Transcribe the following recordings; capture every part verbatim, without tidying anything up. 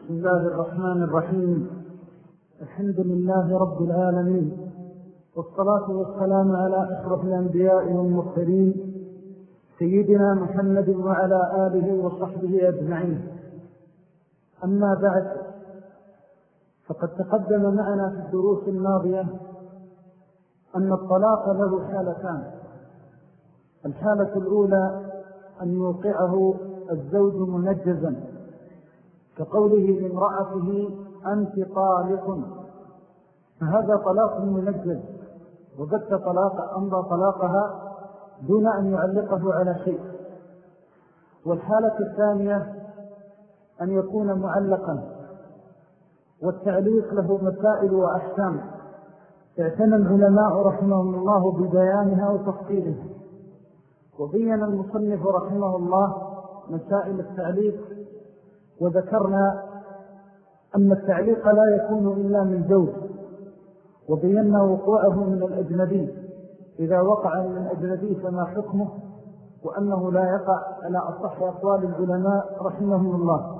بسم الله الرحمن الرحيم. الحمد لله رب العالمين، والصلاة والسلام على أشرف الأنبياء والمرسلين سيدنا محمد وعلى آله وصحبه أجمعين. أما بعد، فقد تقدم معنا في الدروس الماضية أن الطلاق له حالتان. الحالة الأولى أن يوقعه الزوج منجزا كقوله لامرأته أنت طالق، فهذا طلاق منجز وبت طلاق أمضى طلاقها دون أن يعلقه على شيء. والحالة الثانية أن يكون معلقا، والتعليق له مسائل وأحكام اعتنى العلماء رحمهم الله ببيانها وتفصيلها. وبين المصنف رحمه الله مسائل التعليق، وذكرنا أن التعليق لا يكون إلا من زوج، وبينا وقوعه من الأجنبي. إذا وقع من الأجنبي فما حكمه، وأنه لا يقع على أصح أقوال العلماء رحمهم الله.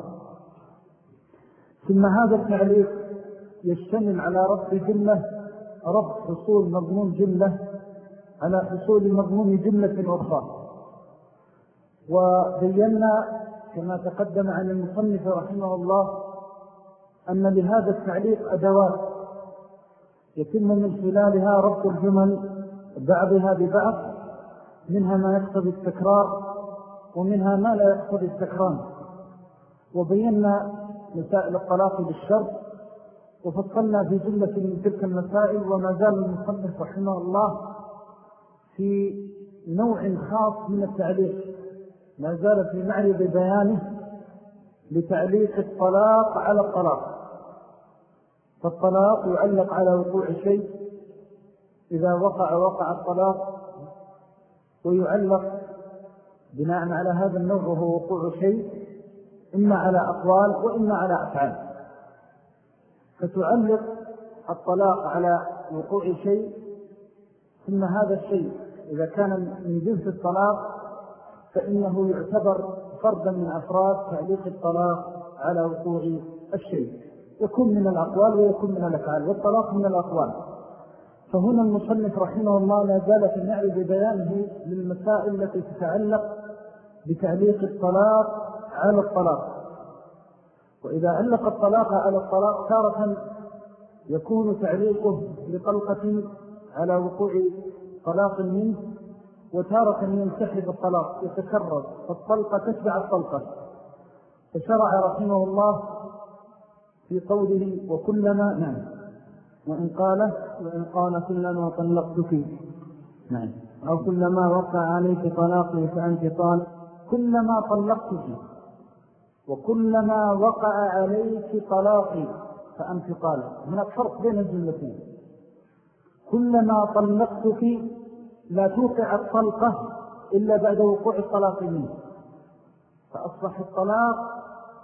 ثم هذا التعليق يشتمل على ربط جملة، ربط حصول مضمون جملة على حصول مضمون جملة أخرى. وبينا كما تقدم عن المصنف رحمه الله أن لهذا التعليق أدوات يتم من خلالها ربط الجمل بعضها ببعض، منها ما يقتضي التكرار ومنها ما لا يقتضي التكرار. وبينا مسائل الطلاق بالشرط، وفصلنا في جملة من تلك المسائل. وما زال المصنف رحمه الله في نوع خاص من التعليق، ما زال في معرض بيانه لتعليق الطلاق على الطلاق. فالطلاق يعلق على وقوع شيء، إذا وقع وقع الطلاق، ويعلق بناء على هذا النوع وهو وقوع شيء إما على أقوال وإما على أفعال. فتعلق الطلاق على وقوع شيء، ثم هذا الشيء إذا كان من جنس الطلاق فإنه يعتبر فردا من أفراد تعليق الطلاق على وقوع الشيء، يكون من الأقوال ويكون من الأفعال، والطلاق من الأقوال. فهنا المصنف رحمه الله لا زال في معرض بيانه للمسائل التي تتعلق بتعليق الطلاق على الطلاق. وإذا علق الطلاق على الطلاق تارة يكون تعليقه لطلقة على وقوع طلاق منه، وتارة ينسحب الطلاق يتكرر، فالطلقة تتبع الطلقة. فشرع رحمه الله في قوله وكلما نعم وإن قال وإن قال كلما طلقتك نعم أو كلما وقع عليك طلاقي فأنت طالق، كلما طلقتك وكلما وقع عليك طلاقي فأنت طالق. هناك فرق بين الجملتين. كلما طلقتك لا توقع الطلقة إلا بعد وقوع الطلاق منه، فأصبح الطلاق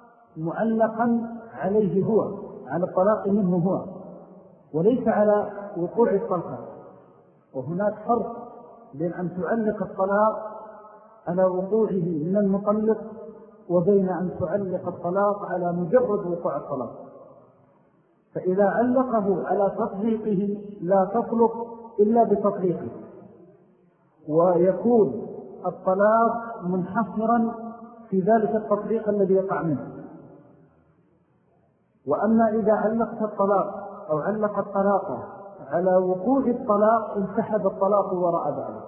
معلقا عليه هو، على الطلاق منه هو، وليس على وقوع الطلقة. وهناك فرق بين أن تعلق الطلاق على وقوعه من المطلق، وبين أن تعلق الطلاق على مجرد وقوع الطلاق. فإذا علقه على تطليقه لا تطلق إلا بتطليقه، ويكون الطلاق منحصرا في ذلك التطبيق الذي يقع منه. وأما إذا علقت الطلاق أو علق الطلاق على وقوع الطلاق انسحب الطلاق وراء ذلك،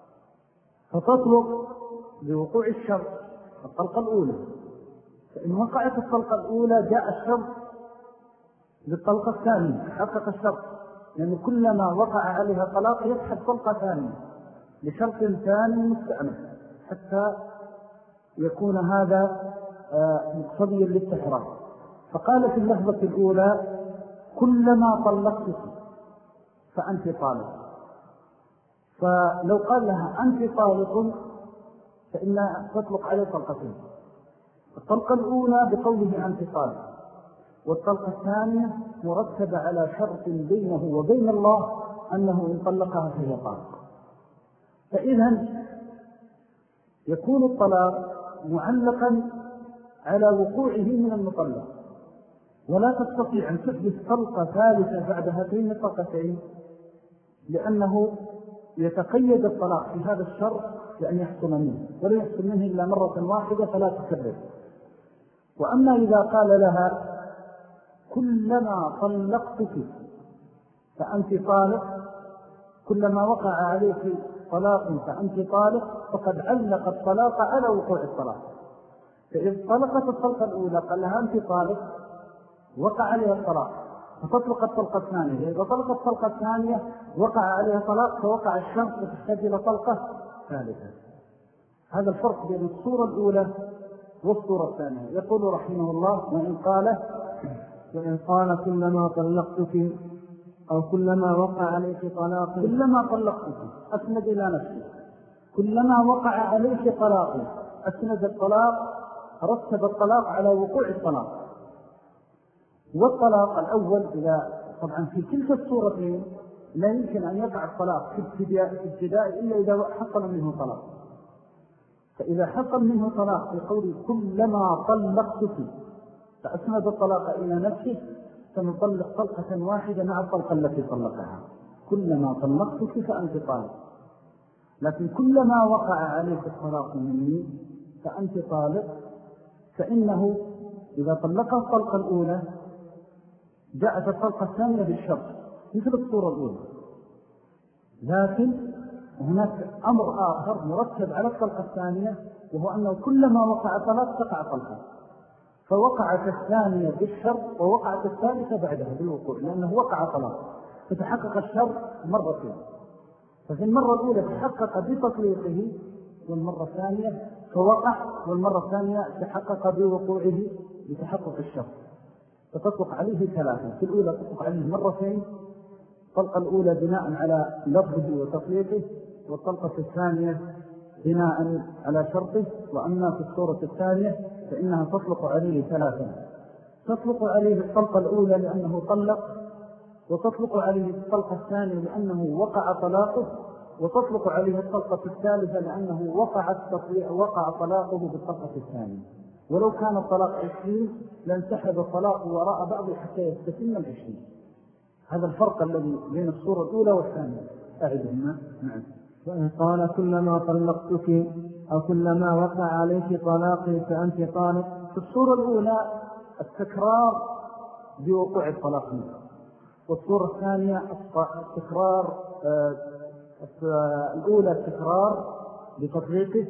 فتطلق بوقوع الشرط الطلقة الأولى. فإن وقعت الطلقة الأولى جاء الشرط للطلقة الثانية، حقق الشرط، لأن يعني كلما وقع عليها طلاق يسحب طلقة ثانية لشرط ثاني مستأنف، حتى يكون هذا مقتضيا للتحرام. فقال في اللحظة الأولى كلما طلقتك فأنت طالق. فلو قال لها أنت طالق فإنها تطلق عليه طلقتين، الطلقة الأولى بقوله أنت طالق، والطلقة الثانية مرتبة على شرط بينه وبين الله أنه إن طلقها فهي طالق. فإذا يكون الطلاق معلقا على وقوعه من المطلق، ولا تستطيع أن تحدث طلقة ثالثة بعد هاتين الطلقتين، لأنه يتقيد الطلاق في هذا الشرط لأن يحصل منه، ولا يحصل منه إلا مرة واحدة فلا تكرر. وأما إذا قال لها كلما طلقتك فأنت طالق، كلما وقع عليك طلاق فأنت طالق، فقد علق الطلاق على وقوع الطلاق. فإذ طلقت الطلقة الأولى قال لها أنت طالق، وقع عليها الطلاق فتطلق الطلقة الثانية. إذا طلقت الطلقة الثانية وقع عليها طلاق فوقع الشرط وتحتاج إلى طلقة ثالثة. هذا الفرق بين الصورة الأولى والصورة الثانية. يقول رحمه الله: وإن قال وإن قال كلما طلقتك أو كلما وقع عليك طلاق، كلما طلقتك أسند إلى نفسه، كلما وقع عليك طلاق أسند الطلاق، رتب الطلاق على وقوع الطلاق. والطلاق الأول إذا طبعا في تلك الصورتين لا يمكن أن يقع الطلاق في ابتداء إلا إذا حصل منه طلاق. فإذا حصل منه طلاق في قول كلما طلقتك فأسند الطلاق إلى نفسه، فنطلق طلقة واحدة مع الطلقة التي طلقها. كلما طلقتك فأنت طالق. لكن كلما وقع عليك الطلاق مني فأنت طالق، فإنه إذا طلقها الطلقة الأولى جاءت الطلقة الثانية بالشرط مثل الصورة الأولى، لكن هناك أمر آخر مرتب على الطلقة الثانية، وهو أنه كلما وقع طلاق تقع طلقة، فوقعت الثانية بالشرط ووقعت الثالثة بعدها بالوقوع، لأنه وقع طلاق فتحقق الشرط مرتين. ففي المرة الأولى تحقق بتطليقه، والمرة الثانية فوقع، والمرة الثانية تحقق بوقوعه لتحقق الشرط، فتطلق عليه ثلاثة. في الأولى تطلق عليه مرتين، الطلقة الأولى بناء على لفظه وتطليقه، والطلقة الثانية بناء على شرطه. وأما في الصورة الثانية فإنها تطلق عليه ثلاثة، تطلق عليه الطلقة الأولى لأنه طلق، وتطلق عليه الطلقة الثانية لأنه وقع طلاقه، وتطلق عليه الطلقة الثالثة لأنه وقع وقع طلاقه بالطلقة الثانية. ولو كان الطلاق عشرين لانسحب الطلاق وراء بعضه حتى يستتم العشرين. هذا الفرق الذي بين الصورة الأولى والثانية. أعدهما. نعم. وإن قال كلما طلقتك أو كلما وقع عليك طلاقي فأنت طالق، في الصورة الأولى التكرار بوقوع الطلاق منه، والصورة الثانية التكرار آه الأولى التكرار بتطليقه،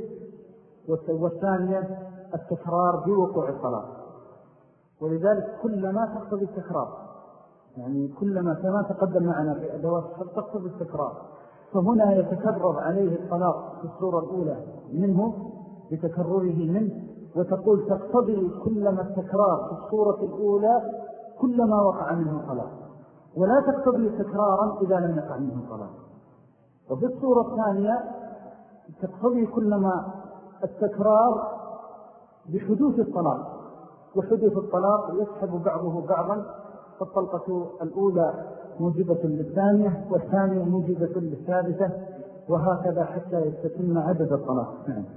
والثانية التكرار بوقوع الطلاق. ولذلك كلما تقتضي التكرار، يعني كلما كما تقدم معنا في أدوات تقتضي التكرار، فهنا يتكرر عليه الطلاق في الصورة الأولى منه بتكرره منه، وتقول تقتضي كلما التكرار في الصورة الأولى كلما وقع منه طلاق، ولا تقتضي تكرارا إذا لم يقع منه طلاق. وفي الصورة الثانية تقتضي كلما التكرار بحدوث الطلاق، وحدوث الطلاق يسحب بعضه بعضا، فالطلقة الأولى موجبة للثانية والثانية موجبة للثالثة، وهكذا حتى يستتم عدد الطلاق.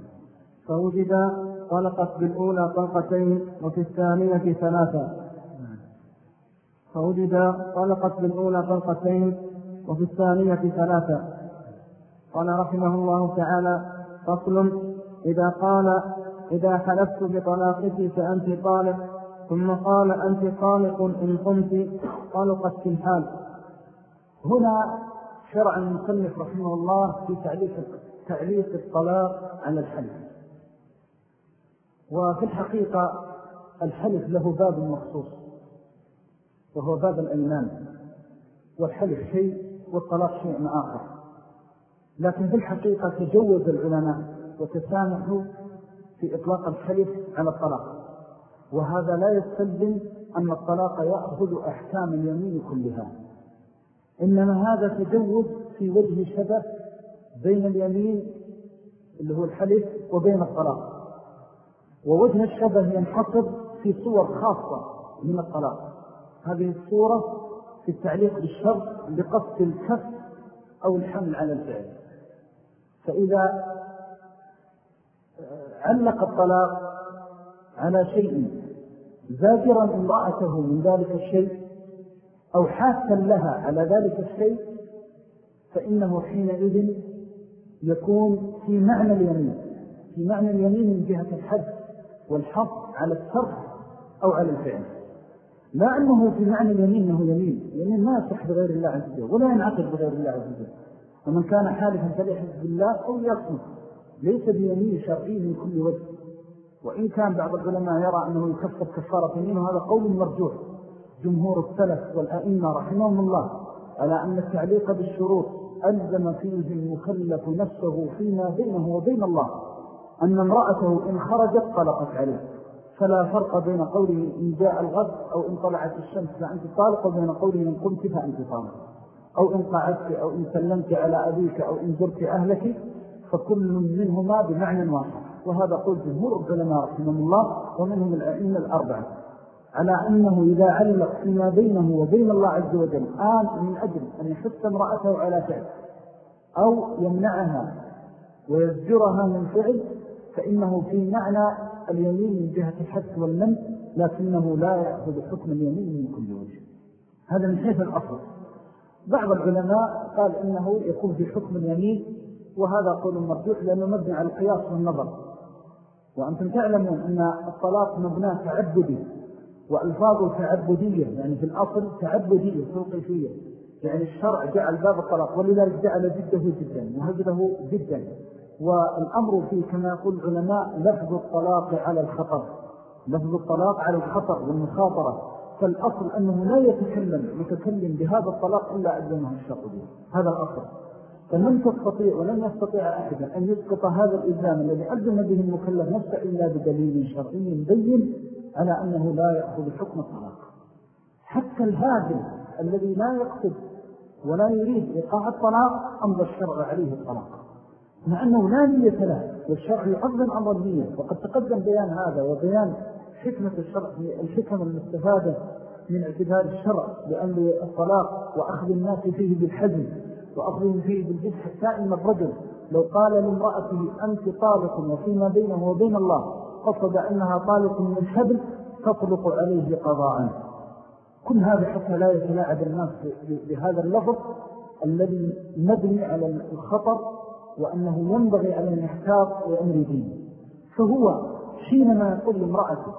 فوجد طلقت بالأولى طلقتين وفي الثانية ثلاثة. فوجد طلقت بالأولى طلقتين وفي الثانية ثلاثة. قال رحمه الله تعالى: فصل: إذا قال إذا حلفت بطلاقك فأنت طالق، ثم قال أنت طالق إن قمت، طلقت في الحال. هنا شرع المصنف رحمه الله في تعليق تعليق الطلاق على الحلف. وفي الحقيقة الحلف له باب مخصوص وهو باب الأيمان، والحلف شيء والطلاق شيء آخر. لكن في الحقيقة تجوز العلماء وتسامحوا في إطلاق الحلف على الطلاق، وهذا لا يستلزم أن الطلاق يأخذ أحكام اليمين كلها، إنما هذا تجوز في وجه شبه بين اليمين اللي هو الحلف وبين الطلاق، ووجه الشبه ينحصر في صور خاصة من الطلاق. هذه الصورة في التعليق بالشرط بقصد الكف أو الحمل على الفعل. فإذا علق الطلاق على شيء زاجرا امرأته من ذلك الشيء أو حاكا لها على ذلك الشيء، فإنه حينئذ يكون في معنى اليمين، في معنى اليمين من جهة الحد والحظ على الترك أو على الفعل، لا أنه في معنى اليمين أنه يمين. اليمين ما يصح بغير الله عز وجل ولا ينعقد بغير الله عز وجل. ومن كان حالفا فليحلف بالله أو يصمت، ليس بيمين شرعي من كل وجه. وإن كان بعض العلماء يرى أنه يكفر كفارة يمين، وهذا قول مرجوح. جمهور السلف والأئمة رحمهم الله على أن التعليق بالشروط ألزم فيه المكلف نفسه فيما بينه وبين الله، أن امرأته إن خرجت طلقت عليه، فلا فرق بين قوله إن جاء الغد أو إن طلعت الشمس فأنت طالق، وبين قوله إن قمت فأنت طالق، أو إن قعدت أو إن سلمت على أبيك أو إن زرت أهلك، فكل منهما بمعنى واحد. وهذا قول جمهور العلماء رحمهم الله ومنهم الأئمة الأربعة على أنه إذا علق فيما بينه وبين الله عز وجل آن من أجل أن يحث امرأته على فعل أو يمنعها ويزجرها من فعل، فإنه في معنى اليمين من جهة الحث والمنع، لكنه لا يأخذ حكم اليمين من كل وجه. هذا من حيث الأصل. بعض العلماء قال إنه يكون في حكم اليمين، وهذا قول مرجوح لأنه مبني على القياس والنظر. وأنتم تعلمون أن الطلاق مبناه تعبدي، وألفاظه تعبدية، يعني في الأصل تعبدية توقيفية، يعني الشرع جعل باب الطلاق ولذلك جعل جده جدا وهجره جدا. والأمر فيه كما يقول العلماء لفظ الطلاق على الخطر، لفظ الطلاق على الخطر والمخاطرة. فالأصل أنه لا يتكلم متكلم بهذا الطلاق إلا أجلمه الشرع به، هذا الأصل. فلن تستطيع ولن يستطيع أحدا أن يسقط هذا الإلزام الذي ألزم به المكلف نفسه إلا بدليل شرعي بين على أنه لا يأخذ حكم الطلاق. حتى الهاجم الذي لا يقصد ولا يريد إيقاع الطلاق أمضى الشرع عليه الطلاق، مع أنه لا نية له، والشرع يعظم أمر النية. وقد تقدم بيان هذا وبيان حكمة الشرع، الحكم المستفادة من اعتبار الشرع بأمر الطلاق وأخذ الناس فيه بالحزم وأخذهم فيه بالجد، حتى إن الرجل لو قال لامرأته أنت طالق وفيما بينه وبين الله قصد أنها طالق من حبل تطلق عليه قضاء. كل هذا حتى لا يتلاعب الناس بهذا اللفظ الذي مبني على الخطر، وأنه ينبغي على المحتاط لأمر دين. فهو حينما يقول لامرأته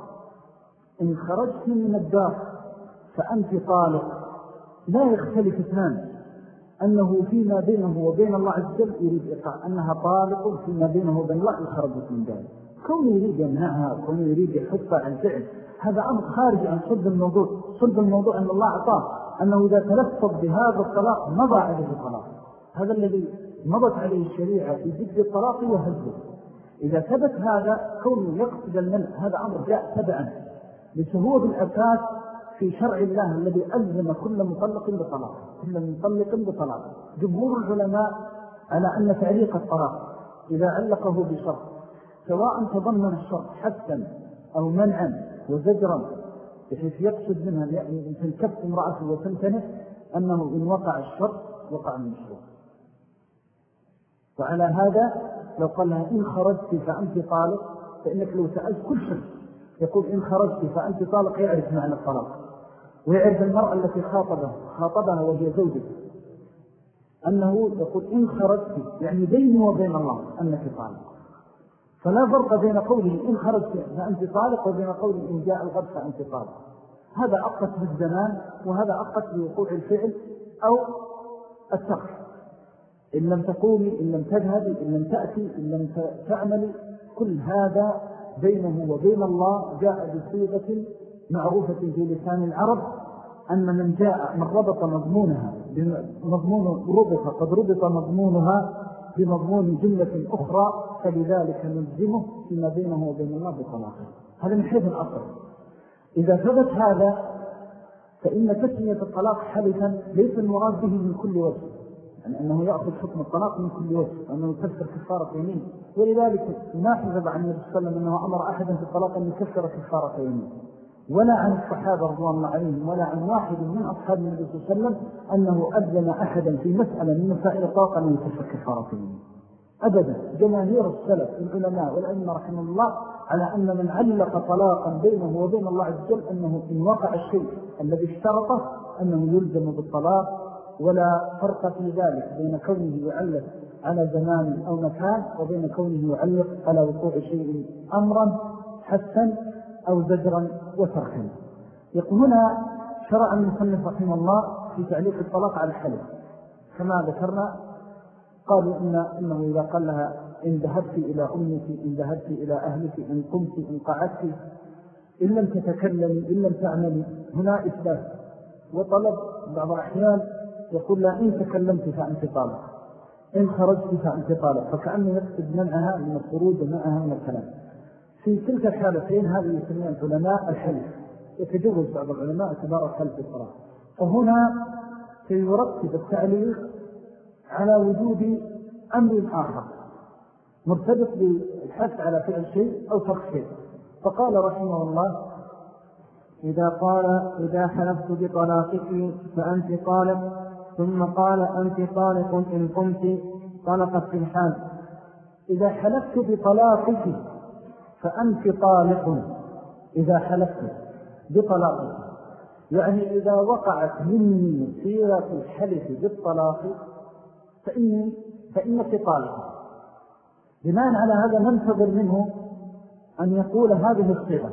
إن خرجت من الدار فأنت طالق، لا يختلف اثنان، أنه فيما بينه وبين الله عز وجل يريد إيقاع أنها طالق فيما بينه وبين الله خرجت من ذلك. كونه يريد يمنعها، كونه يريد يحثها عن فعل، هذا أمر خارج عن صلب الموضوع. صلب الموضوع أن الله أعطاه أنه إذا تلفظ بهذا الطلاق مضى عليه الطلاق. هذا الذي مضت عليه الشريعة في ذكر الطلاق وهزه. إذا ثبت هذا كونه يقصد المنع، هذا أمر جاء تبعا لشهود الأساس في شرع الله الذي ألزم كل مطلق بطلاق، كل مطلق بطلاق. جمهور العلماء على أن تعليق الطلاق إذا علقه بشرط، سواء تضمن الشرط حثا أو منعا وزجرا، بحيث يقصد منها يعني تنكف امرأته وتمتنع، أنه إن وقع الشرط وقع من الشرط. وعلى هذا لو قال لها إن خرجت فأنت طالق، فإنك لو سألت كل شخص يقول إن خرجت فأنت طالق يعرف معنى الطلاق، ويعرف المرأة التي خاطبها خاطبها وهي زوجته أنه يقول إن خرجت يعني بيني وبين الله أنك طالق. فلا فرق بين قوله إن خرجت فأنت طالق وبين قوله إن جاء الغد فأنت طالق. هذا أقصد بالزمان، وهذا أقصد بوقوع الفعل أو الترك. إن لم تقومي، إن لم تذهبي، إن لم تأتي، إن لم تعملي، كل هذا بينه وبين الله جاء بصيغة معروفة في لسان العرب، أن من جاء من ربط مضمونها بمضمون ربط قد ربط مضمونها بمضمون جملة أخرى، فلذلك نلزمه فيما بينه وبين الله بطلاقه. هذا من حيث الأصل. إذا ثبت هذا فإن تسمية الطلاق حدثا ليس المراد به من كل وجه، يعني أنه يأخذ حكم الطلاق من كل وجه، أنه يكفر كفارة يمين. ولذلك ما حذب عن النبي صلى الله عليه وسلم أنه أمر أحدا في الطلاق أن يكفر كفارة يمين، ولا عن الصحابة رضوان الله عليهم، ولا عن واحد من أصحاب النبي صلى الله عليه وسلم أنه أذن أحدا في مسألة من مسائل الطلاق أن يكفر كفارة يمين. أبدا. جماهير السلف العلماء والأئمة رحمه الله على أن من علق طلاقا بينه وبين الله عز وجل أنه إن وقع الشيء الذي اشترطه أنه يلزم بالطلاق، ولا فرق في ذلك بين كونه يعلق على زمان أو مكان وبين كونه يعلق على وقوع شيء أمرا حسا أو زجرا وتركا. يقول هنا شرع المصنف رحمه الله في تعليق الطلاق على الحلف كما ذكرنا. قالوا إن إنه إذا قال لها إن ذهبت إلى أمك، إن ذهبت إلى أهلك، إن قمت، إن قعدت، إن لم تتكلمي، إن لم تعملي، هنا إثبات وطلب. بعض الأحيان يقول لا إن تكلمت فأنت طالق، إن خرجت فأنت طالق، فكأنه يقصد منعها من الخروج ومنعها من الكلام. في تلك الحالتين هذه يسميها العلماء الحلف، يتجوز بعض العلماء اعتبار الحلف بالطلاق. فهنا سيرتب التعليق على وجود أمر آخر مرتبط بالحث على فعل شيء أو ترك شيء. فقال رحمه الله إذا قال إذا حلفت بطلاقك فأنت طالق، ثم قال أنت طالق إن قمت، طلقت في الحال. إذا حلفت بطلاقك فأنت طالق، إذا حلفت بطلاقك يعني إذا وقعت مني صيغة الحلف بالطلاق فإني فإنك طالق. بناء على هذا ننتظر منه أن يقول هذه الصيغة.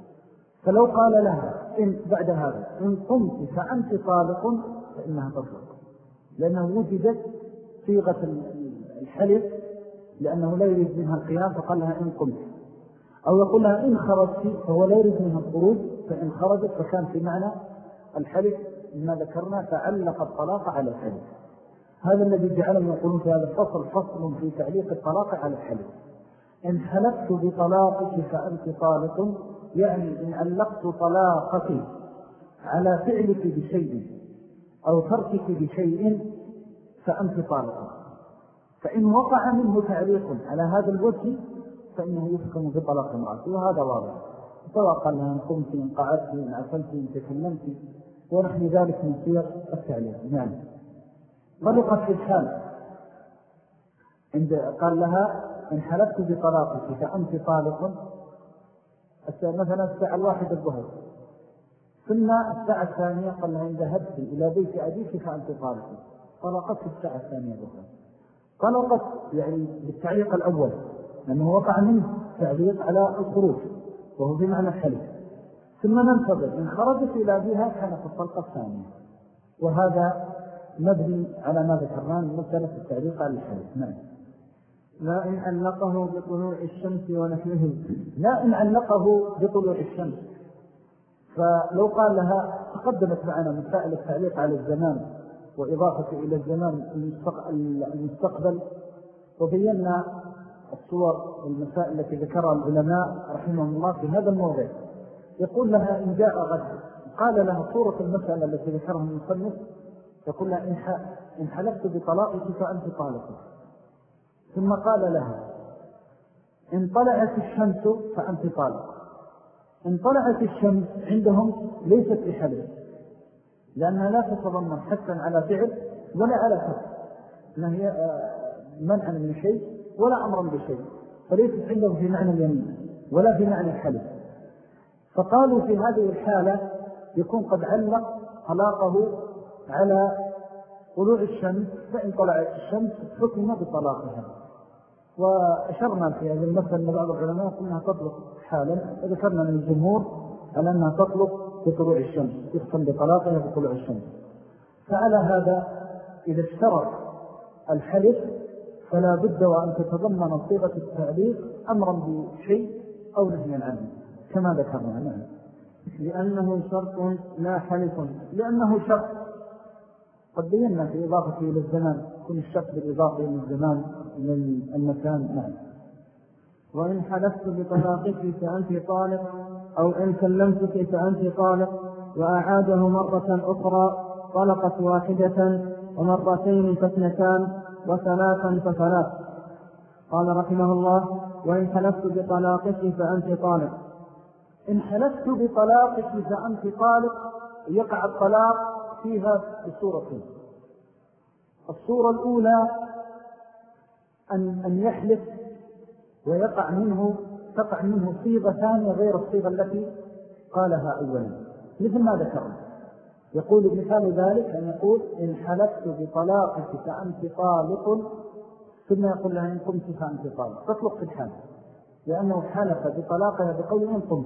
فلو قال لها إن بعد هذا إن قمت فأنت طالق فإنها تطلق، لأنه وجدت صيغة الحلف لأنه لا يريد منها القيام فقال لها إن قمت. أو يقول لها إن خرجت فهو لا يريد منها الخروج، فإن خرجت فكان في معنى الحلف ما ذكرنا تعلق الطلاق على الحلف. هذا الذي جعلهم يقولون في هذا الفصل فصل في تعليق الطلاق على الحلف. إن حلفت بطلاقك فأنت طالق يعني إن علقت طلاقك على فعلك بشيء أو تركك بشيء فأنت طالق. فإن وقع منه تعليق على هذا الوجه فإنه يفكم بطلاق امرأته، وهذا واضح. سواء قال لها إن قمت، إن قعدت، إن عفلت، إن تكلمت، ونحن ذلك من سير التعليق. يعني طلقت في الحال عند قال لها إن حلفت بطلاقك فأنت طالق، مثلا الساعة الواحدة الظهر، ثم الساعة الثانية قال لها إن ذهبت إلى بيت أبيك فأنت طالق، طلقت في الساعة الثانية الظهر. طلقت يعني بالتعليق الأول لأنه وقع منه تعليق على الخروج وهو بمعنى الحلف. ثم ننتظر إن خرجت إلى أبيها كانت الطلقة الثانية، وهذا مبني على ما ذكرناه من مسألة التعليق على الحلف. نعم. لا إن علقه بطلوع الشمس ونحوه، لا إن علقه بطلوع الشمس. فلو قال لها تقدمت معنا مسائل التعليق على الزمان وإضافة إلى الزمان المستقبل، وبينا الصور والمسائل التي ذكرها العلماء رحمهم الله في هذا الموضوع. يقول لها إن جاء غد، قال لها صورة المسألة التي ذكرها المصنف، يقول لها إن حلفت بطلاقك فأنت طالق. ثم قال لها إن طلعت الشمس فأنت طالق. إن طلعت الشمس عندهم ليست بحلف، لأنها لا تتضمن حثا على فعل ولا على فعل، ما هي منعا من شيء ولا أمرا بشيء، فليست عندهم في معنى اليمين ولا في معنى الحلف. فقالوا في هذه الحالة يكون قد علق طلاقه على طلوع الشمس، فإن طلعت الشمس حكم بطلاقها. وأشرنا في هذا المثل أن بعض العلماء أنها تطلق حالا، وذكرنا من الجمهور على أنها تطلق بطلوع الشمس، يختم بطلاقها بطلوع الشمس. فعلى هذا إذا اشترط الحلف فلا بد وأن تتضمن صيغة التعليق أمرا بشيء أو نهيا عنه كما ذكرنا. نعم. لأنه شرط لا حلف، لأنه شرط قد بينا في إضافة إلى الزمان، كن الشرط بالإضافة إلى الزمان إلى المكان. نعم. وإن حلفت بطلاقك فأنت طالق، أو إن كلمتك فأنت طالق، وأعاده مرة أخرى طلقت واحدة، ومرتين فاثنتان، وثلاثا فثلاث. قال رحمه الله وإن حلفت بطلاقك فأنت طالق. إن حلفت بطلاقك فأنت طالق يقع الطلاق فيها بصورتين. الصورة الأولى أن, أن يحلف ويقع منه تقع منه صيغة ثانية غير الصيغة التي قالها أولا، مثل ما ذكرنا. يقول مثال ذلك أن يقول إن حلفت بطلاقك فأنت طالق، ثم يقول لها إن قمت فأنت طالق، تطلق في الحال، لأنه حلف بطلاقها بقول إن قمت.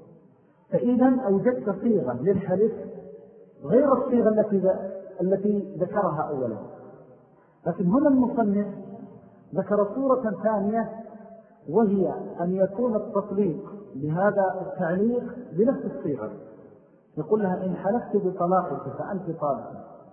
فإذا أوجدت صيغة للحلف غير الصيغة التي التي ذكرها أولا. لكن هنا المصنف ذكر صورة ثانية، وهي أن يكون التطليق بهذا التعليق بنفس الصيغة. يقول لها إن حلفت بطلاقك فأنت طالق،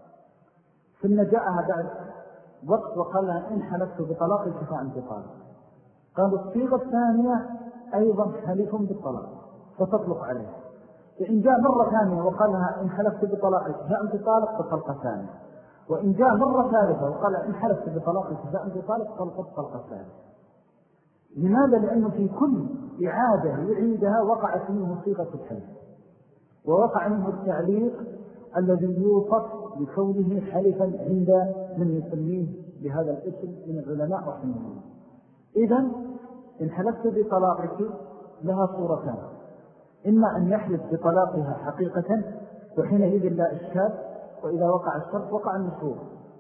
ثم جاءها بعد وقت وقال لها إن حلفت بطلاقك فأنت طالق. قال الصيغة الثانية أيضا حلف بالطلاق فتطلق عليه. فإن جاء مرة ثانية وقال لها إن حلفت بطلاقك فأنت طالق فطلقة ثانية، وإن جاء مرة ثالثة وقال لها إن حلفت بطلاقك فأنت طالق طلقت طلقة ثانية. لماذا؟ لأنه في كل إعادة يعيدها وقعت منه صيغة الحلف، ووقع منه التعليق الذي يوصف بكونه حلفا عند من يسميه بهذا الاسم من العلماء رحمه الله. إذن إن حلفت بطلاقك لها صورتان: إما أن يحلف بطلاقها حقيقة وحينئذ لا إشكال، وإذا وقع الشرط وقع المشروط،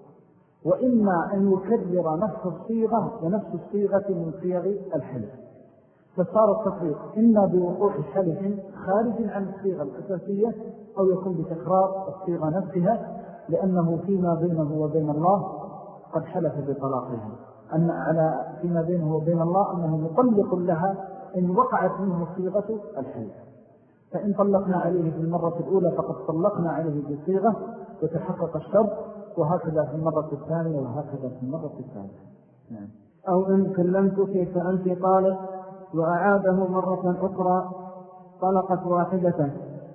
وإما أن يكرر نفس الصيغة ونفس الصيغة من صيغ الحلف، فصار التطبيق إما بوقوع حلف خارج عن الصيغة الأساسية أو يكون بتكرار الصيغة نفسها، لأنه فيما بينه وبين الله قد حلف بطلاقها، أن على فيما بينه وبين الله أنه مطلق لها إن وقعت منه صيغة الحلف. فإن طلقنا عليه في المرة الأولى فقد طلقنا عليه بصيغة وتحقق الشرط، وهكذا في المرة الثانية وهكذا في المرة الثالثة. نعم. أو إن كلمتك فأنت طالق وأعاده مرة أخرى طلقت واحدة.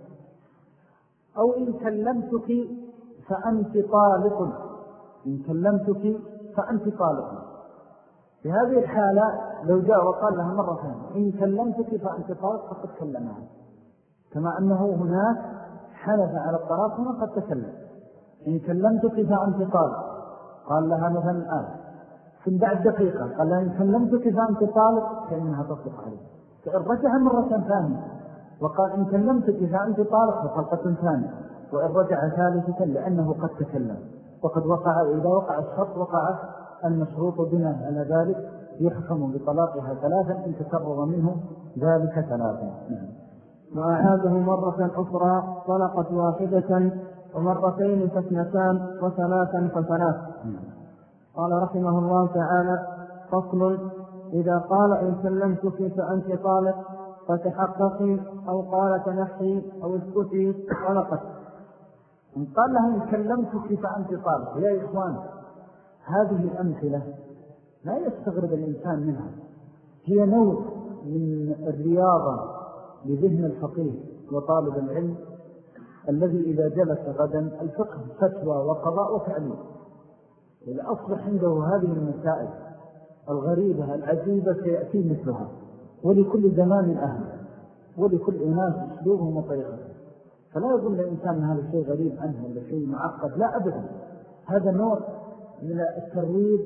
أو إن كلمتك فأنت طالق، إن كلمتك فأنت طالق. في هذه الحالة لو جاء وقال لها مرة ثانية إن كلمتك فأنت طالق فقد كلمها، كما أنه هناك حلف على الطلاق هنا قد تكلم. إن كلمتك فأنت طالق قال لها مثلا الآن، ثم بعد دقيقة قال لها إن كلمتك فأنت طالق كأنها تصدق عليه. فإن رجع مرة ثانية وقال إن كلمتك فأنت طالق فطلقة ثانية، وإن رجع ثالثة لأنه قد تكلم وقد وقع، وإذا وقع الشرط وقع المشروط بنا على ذلك يحكم بطلاقها ثلاثا إن تكرر منه ذلك ثلاثا. وأعاده مرة أخرى طلقت واحدة، ومرتين فاثنتان، وثلاثا فثلاث. قال رحمه الله تعالى: فصل: إذا قال إن كلمتك فأنت طالق فتحققي، أو قال تنحي أو اسكتي طلقت. إن قال لها إن كلمتك فأنت طالق، يا إخوان هذه الأمثلة لا يستغرب الإنسان منها، هي نوع من الرياضة لذهن الفقيه وطالب العلم الذي إذا جلس غدا الفقه فتوى وقضاء وتعليم، إذا أصبح عنده هذه المسائل الغريبة العجيبة سيأتي مثلها، ولكل زمان أهل ولكل أناس أسلوبهم وطريقهم. فلا يظن الإنسان هذا الشيء غريب عنه ولا شيء معقد، لا أبدا، هذا نوع من الترويض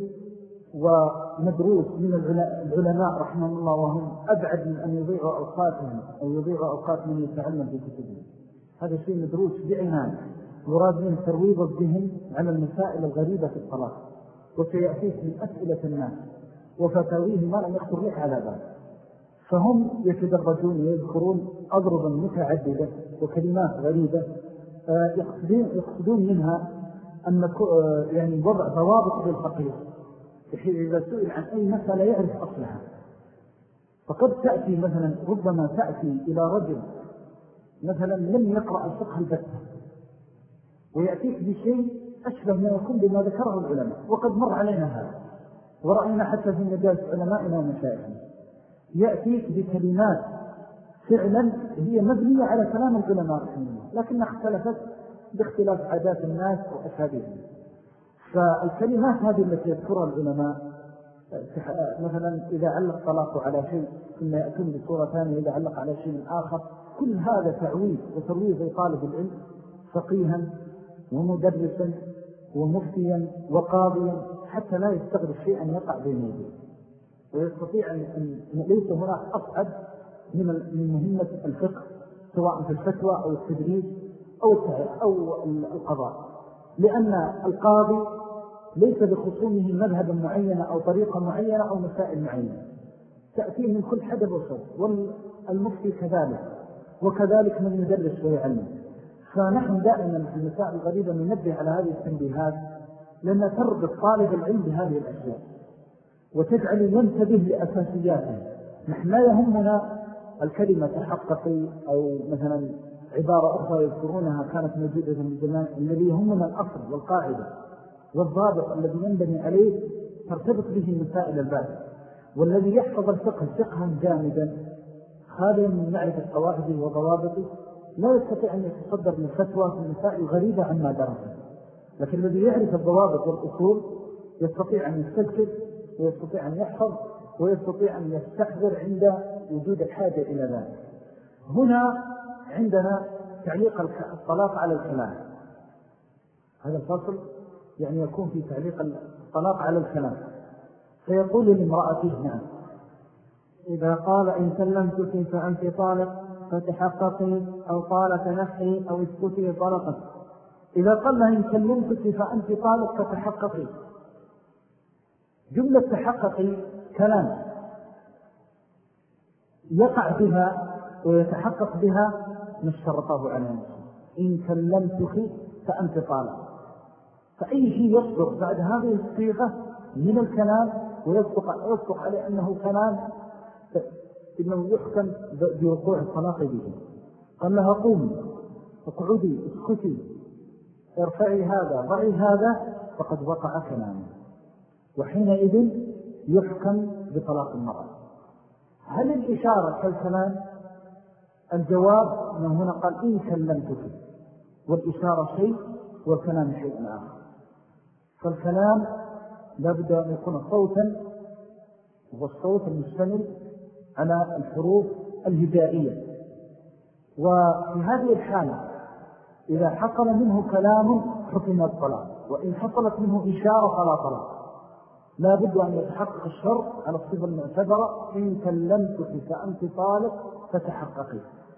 ومدروس من العلماء رحمه الله، وهم أبعد من أن يضيعوا أوقاتهم أو يضيعوا أوقات من يتعلم في كتبهم. هذا شيء مدروس بعناية، يراد من ترويض الذهن على المسائل الغريبة في الطلاق، وسيأتيك من أسئلة الناس وفتاويه ما لم يخطر لك على ذلك. فهم يتدرجون ويذكرون أضربا متعددة وكلمات غريبة يقصدون منها أن يعني وضع ضوابط للفقيه، بحيث إذا سئل عن أي مسألة يعرف أصلها. فقد تأتي مثلا ربما تأتي إلى رجل مثلا لم يقرأ الفقه البتة ويأتيك بشيء أشبه ما يكون بما ذكره العلماء، وقد مر علينا هذا ورأينا حتى في مجالس علمائنا ومشايخنا، يأتيك بكلمات فعلا هي مبنية على كلام العلماء رحمه الله، لكنها اختلفت باختلاف عادات الناس وأساليبهم. فالكلمات هذه التي يذكرها العلماء مثلا إذا علق طلاقه على شيء ثم يأتون بصورة ثانية إذا علق على شيء آخر، كل هذا تعويض وترويض طالب العلم فقيها ومدرسا ومفتيا وقاضيا حتى لا يستغرب شيء أن يقع بين يديه، ويستطيع أن ليس هناك أصعب من مهمة الفقه سواء في الفتوى أو التدريس أو القضاء، لأن القاضي ليس بخصومه مذهبا معينة أو طريقة معينة أو مسائل معينة، تأتيه من كل حدب وصوت، والمفتي كذلك، وكذلك من يدرس ويعلم. فنحن دائما في المسائل الغريبة ننبه على هذه التنبيهات، لأن تربط طالب العلم بهذه الأشياء وتجعل ينتبه لأساسياته. نحن لا يهمنا الكلمة تحققي أو مثلا عبارة أخرى يذكرونها كانت موجودة من زمان، الذي يهمنا الأصل والقاعدة والضابط الذي ينبني عليه ترتبط به مسائل الباب. والذي يحفظ الفقه فقها جامدا خاليا من معرفة قواعده وضوابطه لا يستطيع أن يتصدر من فتوى في المسائل غريبة عما درسه، لكن الذي يعرف الضوابط والأصول يستطيع أن يستذكر ويستطيع أن يحفظ ويستطيع أن يستحضر عند وجود الحاجة إلى ذلك. هنا عندنا تعليق الطلاق على الكلام. هذا الفصل يعني يكون في تعليق الطلاق على الكلام. فيقول لامرأته نعم إذا قال إن سلمتك فأنت طالق فتحققي، أو قال تنحي أو اسكتي طلقت. إذا قال لها إن سلمتك فأنت طالق فتحققي، جملة تحققي كلام يقع بها ويتحقق بها ما اشترطه على نفسه. إن كلمتك فأنت طالق، فأي شيء يصدق بعد هذه الصيغة من الكلام ويصدق يصدق عليه أنه كلام إنه يحكم بوقوع الطلاق به. قال لها قومي اقعدي اسكتي ارفعي هذا ضعي هذا، فقد وقع كلامه، وحينئذ يحكم بطلاق المرأة. هل الإشارة كالكلام؟ الجواب أنه هنا قال إن كلمتك، والإشارة شيء والكلام شيء آخر. فالكلام لابد أن يكون صوتا، والصوت المشتمل على الحروف الهجائية. وفي هذه الحالة إذا حصل منه كلام حكم الطلاق، وإن حصلت منه إشارة فلا طلاق. لا بد أن يتحقق الشرط على الصفة المعتبرة. إن كلمتك فأنت طالق فتحققي،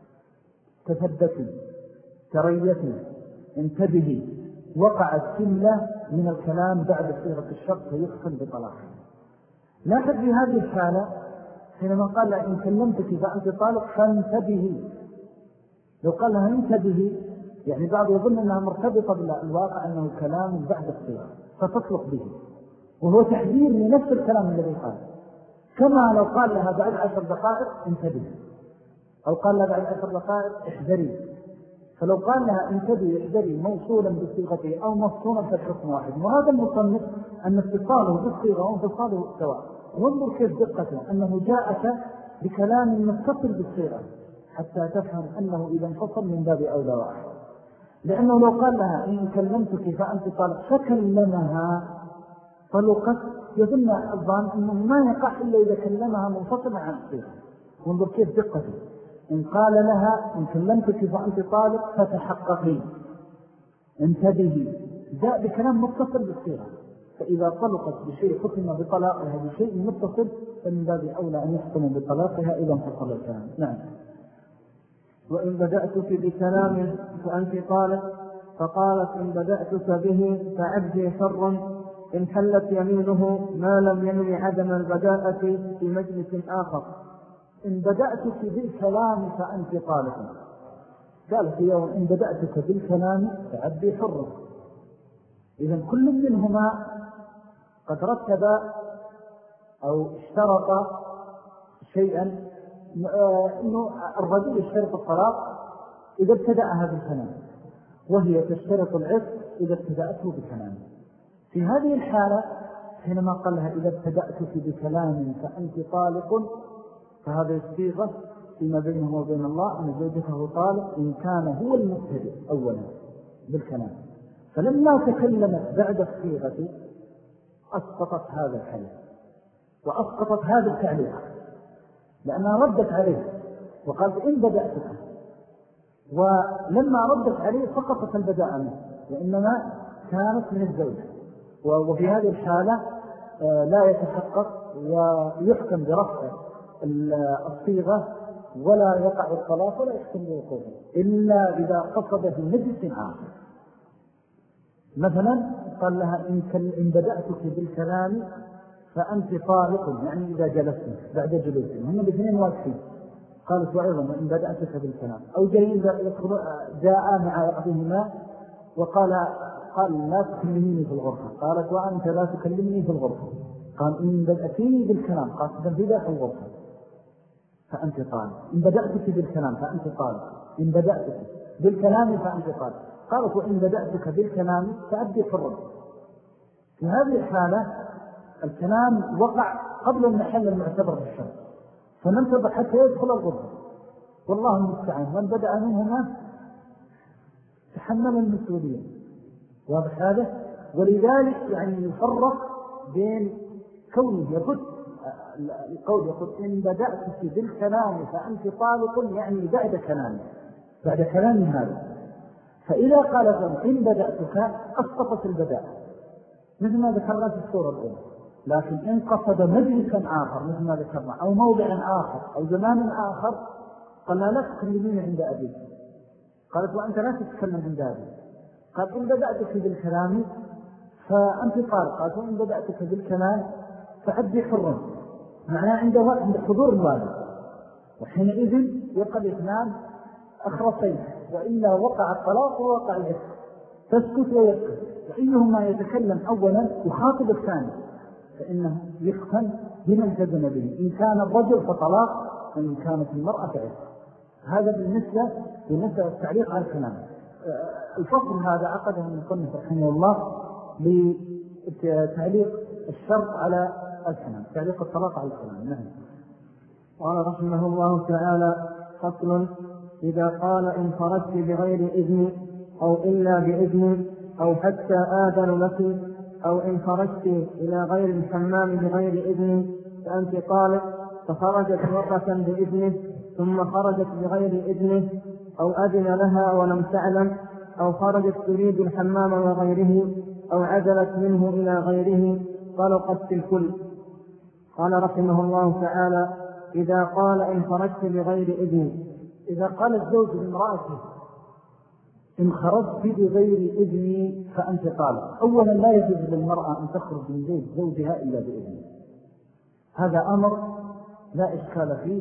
تثبتي، تريتي، انتبهي، وقعت كلمة من الكلام بعد صيغة الشرط فيحكم بطلاقه. لاحظ في هذه الحالة حينما قال إن كلمتك فأنت طالق فانتبهي، لو قال لها انتبهي يعني بعض يظن أنها مرتبطة بالواقع أنه كلام بعد الصيغة فتطلق به، وهو تحذير من نفس الكلام الذي قال. كما لو قال لها بعد عشر دقائق انتبهي، أو قال لها بعد عشر دقائق احذري. فلو قال لها انتبهي احذري موصولا بصيغته أو مفصولا فالحكم واحد. وهذا المصنف أن اتصاله بالصيغة وانفصاله سواء. وانظر كيف دقته أنه جاءك بكلام متصل بالصيغة حتى تفهم أنه إذا انفصل من باب أولى واحد. لأنه لو قال لها إن كلمتك فأنت طالق فكلمها طلقت، يظن الظان أنه ما يقع إلا إذا كلمها منفصلا عن الصيغة. وانظر كيف دقته. إن قال لها إن كلمتك فأنت طالق فتحققي انتبهي، جاء بكلام متصل بالصيغة. فإذا طلقت بشيء حكم بطلاقها بشيء متصل فمن باب أولى أن يحكم بطلاقها إذا انفصل الكلام. نعم. وإن بدأتك بكلام فأنت طالق، فقالت إن بدأتك به فعبدي حر، إن حلت يمينه ما لم ينوي عدم البداءة في مجلس آخر. إن بدأتك بالكلام فأنت طالق، قالت يوم إن بدأتك بالكلام فعبدي حر. إذن كل منهما قد رتب أو اشترط شيئا، إنه الرجل يشترط الطلاق إذا ابتدأها بالكلام، وهي تشترط العفق إذا ابتدأته بكلام. في هذه الحالة حينما قال لها إذا ابتدأتك بكلام فأنت طالق، فهذا الصيغة فيما بينه وبين الله أن زوجته طالق إن كان هو المبتدئ أولا بالكلام. فلما تكلمت بعد الصيغة أسقطت هذا الحديث وأسقطت هذا التعليق، لأنها ردت عليه وقالت إن بدأتك، ولما ردت عليه سقطت البداء منه، وإنما كانت من الزوجة. وفي هذه الحالة لا يتحقق ويحكم برفع الصيغة ولا يقع الطلاق ولا يحكم بوقوعه إلا إذا قصد في مجلس آخر. مثلا قال لها إن بدأتك بالكلام فأنت طالق، يعني إذا جلسنا بعد جلوسنا هم الاثنين واقفين. قالت وأيضا إن بدأتك بالكلام. أو جاء مع بعضهما وقال قال لا تكلميني في الغرفة، قالت وأنت لا تكلمني في الغرفة. قال إن بدأتيني بالكلام قاصدا في ذات الغرفة فأنت طالق. إن بدأتك بالكلام فأنت طالق. إن بدأتك بالكلام فأنت طالق. قالت وإن بدأتك بالكلام فأبدي في الرد. في هذه الحالة الكلام وقع قبل المحل المعتبر بالشرع، فننتظر حتى يدخل الغرفة والله المستعان. من بدأ منهما تحمل المسؤولية، واضح هذا؟ ولذلك يعني يفرق بين كونه يقول القول يقول إن بدأتك بالكلام فأنت طالق، يعني بعد كلامه بعد كلام هذا. فإذا قالت إن بدأتك أسقطت البداء مثل ما ذكرنا في الصورة الأولى. لكن إن قصد مجلسا آخر مثل ما ذكرنا أو موضعا آخر أو زمان آخر قال لا تكلمين عند أبيك، قالت وأنت لا تتكلم عند أبيك. قال إن بدأتك بالكلام فأنت طالق، قالت وإن بدأتك بالكلام فأبدي حرا، معناه عند عند حضور الوالد، وحينئذ يقع الاثنان أخرصين، وإلا وقع الطلاق ووقع العتق. تسكت ويسكت، وإنهما يتكلم أولا يخاطب الثاني فإنه يختن بما التزم به، إن كان الرجل فطلاق وإن كانت المرأة فعتق. هذا بالنسبة بالنسبة للتعليق على الكلام. الفصل هذا عقده المصنف رحمه الله لتعليق الشرط على الكلام، تعليق الطلاق على الكلام. نعم. قال رحمه الله تعالى: فصل: إذا قال إن خرجت بغير إذن أو إلا بإذن أو حتى آذن لك أو إن خرجت إلى غير الحمام بغير إذن فأنت طالق، فخرجت مرة بإذنه ثم خرجت بغير إذنه أو أذن لها ولم تعلم أو خرجت تريد الحمام وغيره أو عدلت منه إلى غيره طلقت الكل. قال رحمه الله تعالى: إذا قال إن خرجت بغير إذن. إذا قال الزوج لامرأته إن خرجت بغير إذني فأنت طالق، أولا لا يجوز للمرأة أن تخرج من بيت زوجها إلا بإذنه، هذا أمر لا إشكال فيه،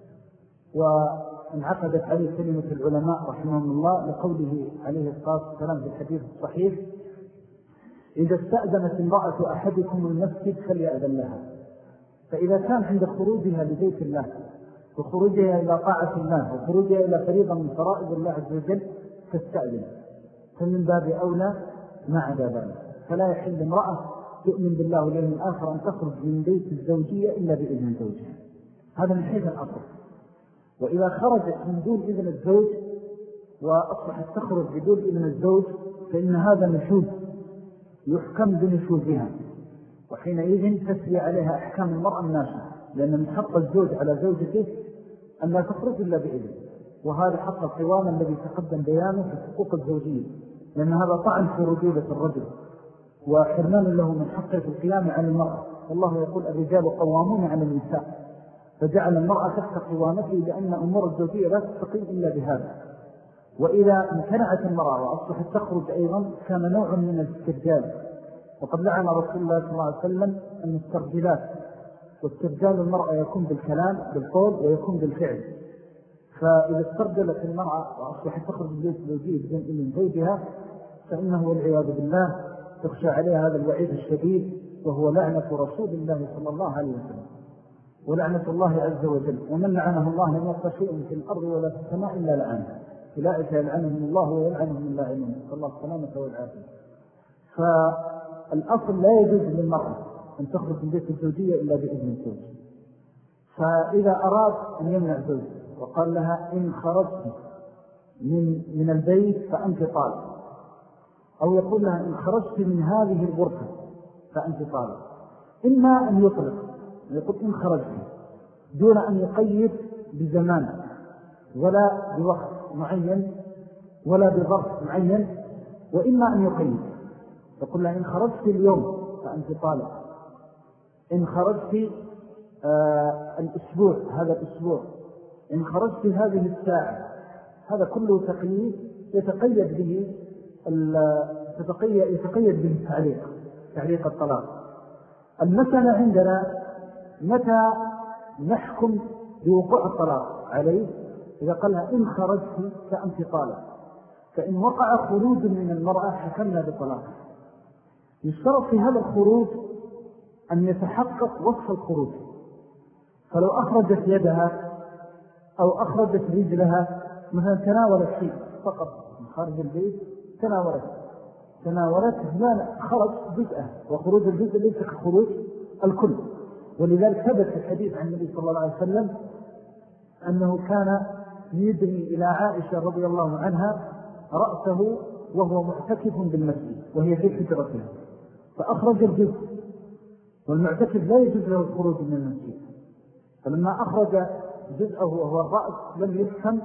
وانعقدت عليه كلمة العلماء رحمهم الله لقوله عليه الصلاة والسلام في الحديث الصحيح: إذا استأذنت امرأة أحدكم المسجد فليأذن لها. فإذا كان عند خروجها لبيت الله وخروجها إلى طاعة الله وخروجها إلى فريضة من فرائض الله عز وجل تستأذن، فمن باب أولى ما عدا ذلك. فلا يحل امرأة تؤمن بالله واليوم الآخر أن تخرج من بيت الزوجية إلا بإذن زوجها، هذا من حيث الأصل. وإذا خرجت من دون إذن الزوج وأصبحت تخرج بدون إذن الزوج فإن هذا نشوز يحكم بنشوزها، وحينئذ تسري عليها أحكام المرأة الناشئة، لأن من حق الزوج على زوجته أن لا تخرج إلا بإذن، وهذا حق القوام الذي تقدم بيانه في حقوق الزوجية، لأن هذا طعن في رجولة الرجل وحرمان له من حقه في القيام على المرأة. والله يقول: الرجال قوامون على النساء، فجعل المرأة تحت قوامته لأن أمور الزوجية لا تستقيم إلا بهذا. وإذا امتنعت المرأة وأصبحت تخرج أيضا كان نوع من الاسترجال، وقد لعن رسول الله صلى الله عليه وسلم المسترجلات، واسترجال المرأة يكون بالكلام بالقول ويكون بالفعل. فإذا استرجلت المرأة وأصبحت تخرج من بيت زوجية بدون إذن زوجها فإنه والعياذ بالله تخشى عليها هذا الوعيد الشديد، وهو لعنة رسول الله صلى الله عليه وسلم ولعنة الله عز وجل. ومن لعنه الله لم يبقى شيء في الأرض ولا في السماء إلا لعنه، أولئك يلعنهم الله ويلعنهم اللاعنون، صلى الله السلامة والعافية. فالأصل لا يجوز للمرأة أن تخرج من بيت الزوجية إلا بإذن الزوج. فإذا أراد أن يمنع زوجه وقال لها إن خرجت من, من البيت فأنت طالق، أو يقول لها إن خرجت من هذه الغرفة فأنت طالق، إما أن يطلق يقول إن خرجت دون أن يقيد بزمان ولا بوقت معين ولا بظرف معين، وإما أن يقيد يقول لها إن خرجت اليوم فأنت طالق، إن خرجت آه الأسبوع هذا الأسبوع، إن خرجت هذه الساعة، هذا كله تقييد يتقيد به يتقيد به التعليق، تعليق الطلاق. المسألة عندنا متى نحكم بوقوع الطلاق عليه؟ إذا قال لها إن خرجت فأنت طالق، فإن وقع خروج من المرأة حكمنا بطلاقه. يشترط في هذا الخروج أن يتحقق وصف الخروج، فلو أخرجت يدها أو أخرجت رجلها مثلا تناولت شيء فقط من خارج البيت، تناولت تناولت لا خرج جزءه، وخروج الجزء ليس كخروج الكل. ولذلك ثبت في الحديث عن النبي صلى الله عليه وسلم أنه كان يدني إلى عائشة رضي الله عنها رأسه وهو معتكف بالمسجد وهي في حجرتها، فأخرج الجزء، والمعتكف لا يجوز له الخروج من المسجد، فلما أخرج جزءه وهو الرأس لم يفهم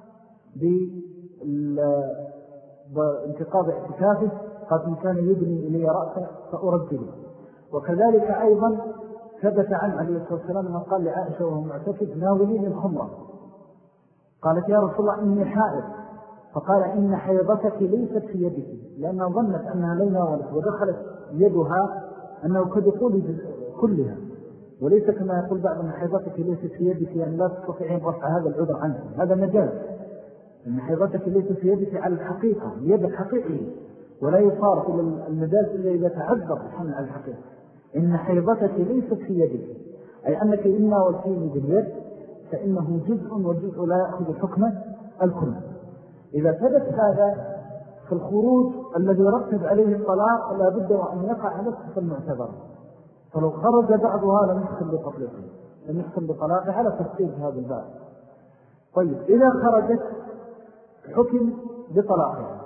بانتقاض اعتكافه، قد من كان يبني إلي رأسه فأرجله. وكذلك أيضا ثبت عنه عليه الصلاة والسلام أنه قال لعائشة وهو معتكف ناولين الخمرة، قالت يا رسول الله إني حائض، فقال إن حيضتك ليست في يدك، لأنها ظنت أنها لو ناولت ودخلت يدها أنه قد يقول كلها، وليس كما يقول بعض أن حيضتك ليست في يدك يعني لا تستطيعين رفع هذا العذر عنه، هذا مجاز. إن حيضتك ليست في يدك على الحقيقة، يد الحقيقي، ولا يصار إلى المجاز إلا إذا تعذر الحمل على الحقيقة. إن حيضتك ليست في يدك، أي أنك إما والتين باليد فإنه جزء وجزء لا يأخذ حكمه الكل. إذا ثبت هذا في الخروج الذي يرتب عليه الطلاق لا بد وأن يقع على الصفة المعتبرة، فلو خرج بعضها لم يحصل بطلاقه لم يحصل بطلاقه على تفصيل هذا الباب. طيب إذا خرجت حكم بطلاقها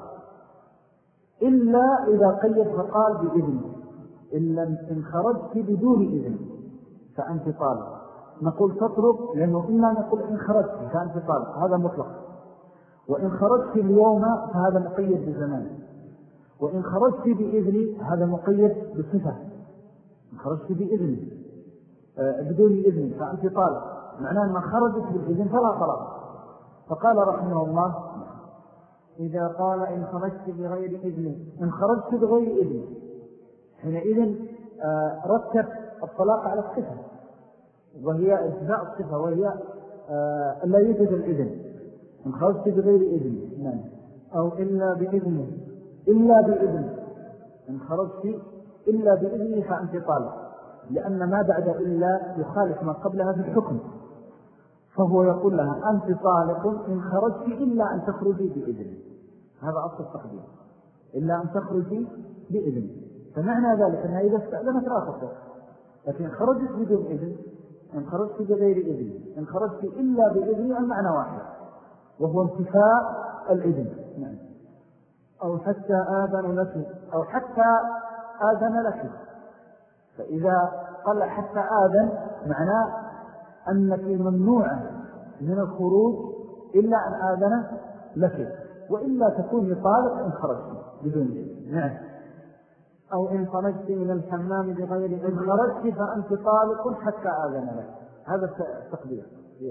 إلا إذا قيد فقال بإذن، إلا إن خرجت بدون إذن فأنت طالق، نقول تطلق، لأنه إلا نقول إن خرجت فأنت طالق، هذا مطلق. وإن خرجت اليوم فهذا مقيد بزمان، وإن خرجت بإذن هذا مقيد بصفة، إن خرجت بإذن آه بدون إذن فأنت طالق، معناه أن خرجت بالإذن فلا طلاق. فقال رحمه الله إذا قال إن خرجت بغير إذن، إن خرجت بغير إذن حينئذ آه رتب الطلاق على الصفة، وهي إجزاء الصفة، وهي آه لا يوجد الإذن. إن خرجت بغير إذن نعم، أو إلا بإذن، إلا بإذن، إن خرجت إلا بإذن فأنت طالق، لأن ما بعد إلا يخالف ما قبلها في الحكم، فهو يقول لها أنت طالق إن خرجت إلا أن تخرجي بإذن، هذا أصل التقدير، إلا أن تخرجي بإذن. فمعنى ذلك أنها إذا استأذنت لا تطلق، لكن خرجت بدون إذن، إن خرجت بغير إذن، إن خرجت إلا بإذن المعنى واحد، وهو انتفاء الإذن. نعم. أو حتى آذن لك، أو حتى آذن لك. فإذا قال حتى آذن معناه أنك ممنوعة من الخروج إلا أن آذن لك، وإلا تكون طالق إن خرجت بدون إذن. نعم. أو إن خرجت من الحمام بغير إذن، إن خرجت فأنت طالق حتى آذن لك، هذا التقدير.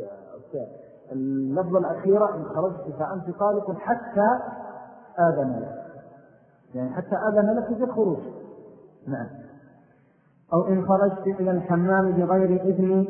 اللفظة الأخيرة إن خرجت فأنت طالق حتى آذن لك، يعني حتى آذن لك في الخروج. نعم. أو إن خرجت إلى الحمام بغير إذن،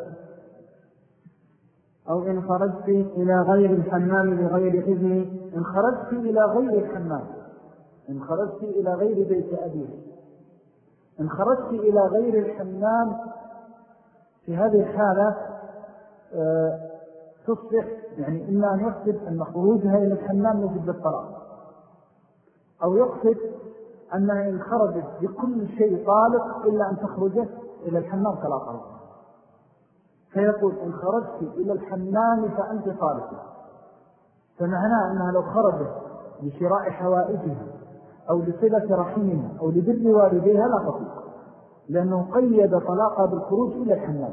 أو إن خرجت إلى غير الحمام بغير إذن، إن خرجت إلى غير الحمام، إن خرجت إلى غير بيت أبيه، إن خرجت إلى غير الحمام في هذه الحالة أه تصبح يعني إما أن يقصد أن خروجها إلى الحمام يجب للطلاق، أو يقصد أنها إن خرجت بكل شيء طالق إلا أن تخرج إلى الحمام فلا طلاق. فيقول إن خرجت إلى الحمام فأنت طالق، فمعناه أنها لو خرجت لشراء حوائجها أو لصلة رحمها أو لبر والديها لا تطلق، لأنه قيد طلاقها بالخروج إلى الحمام.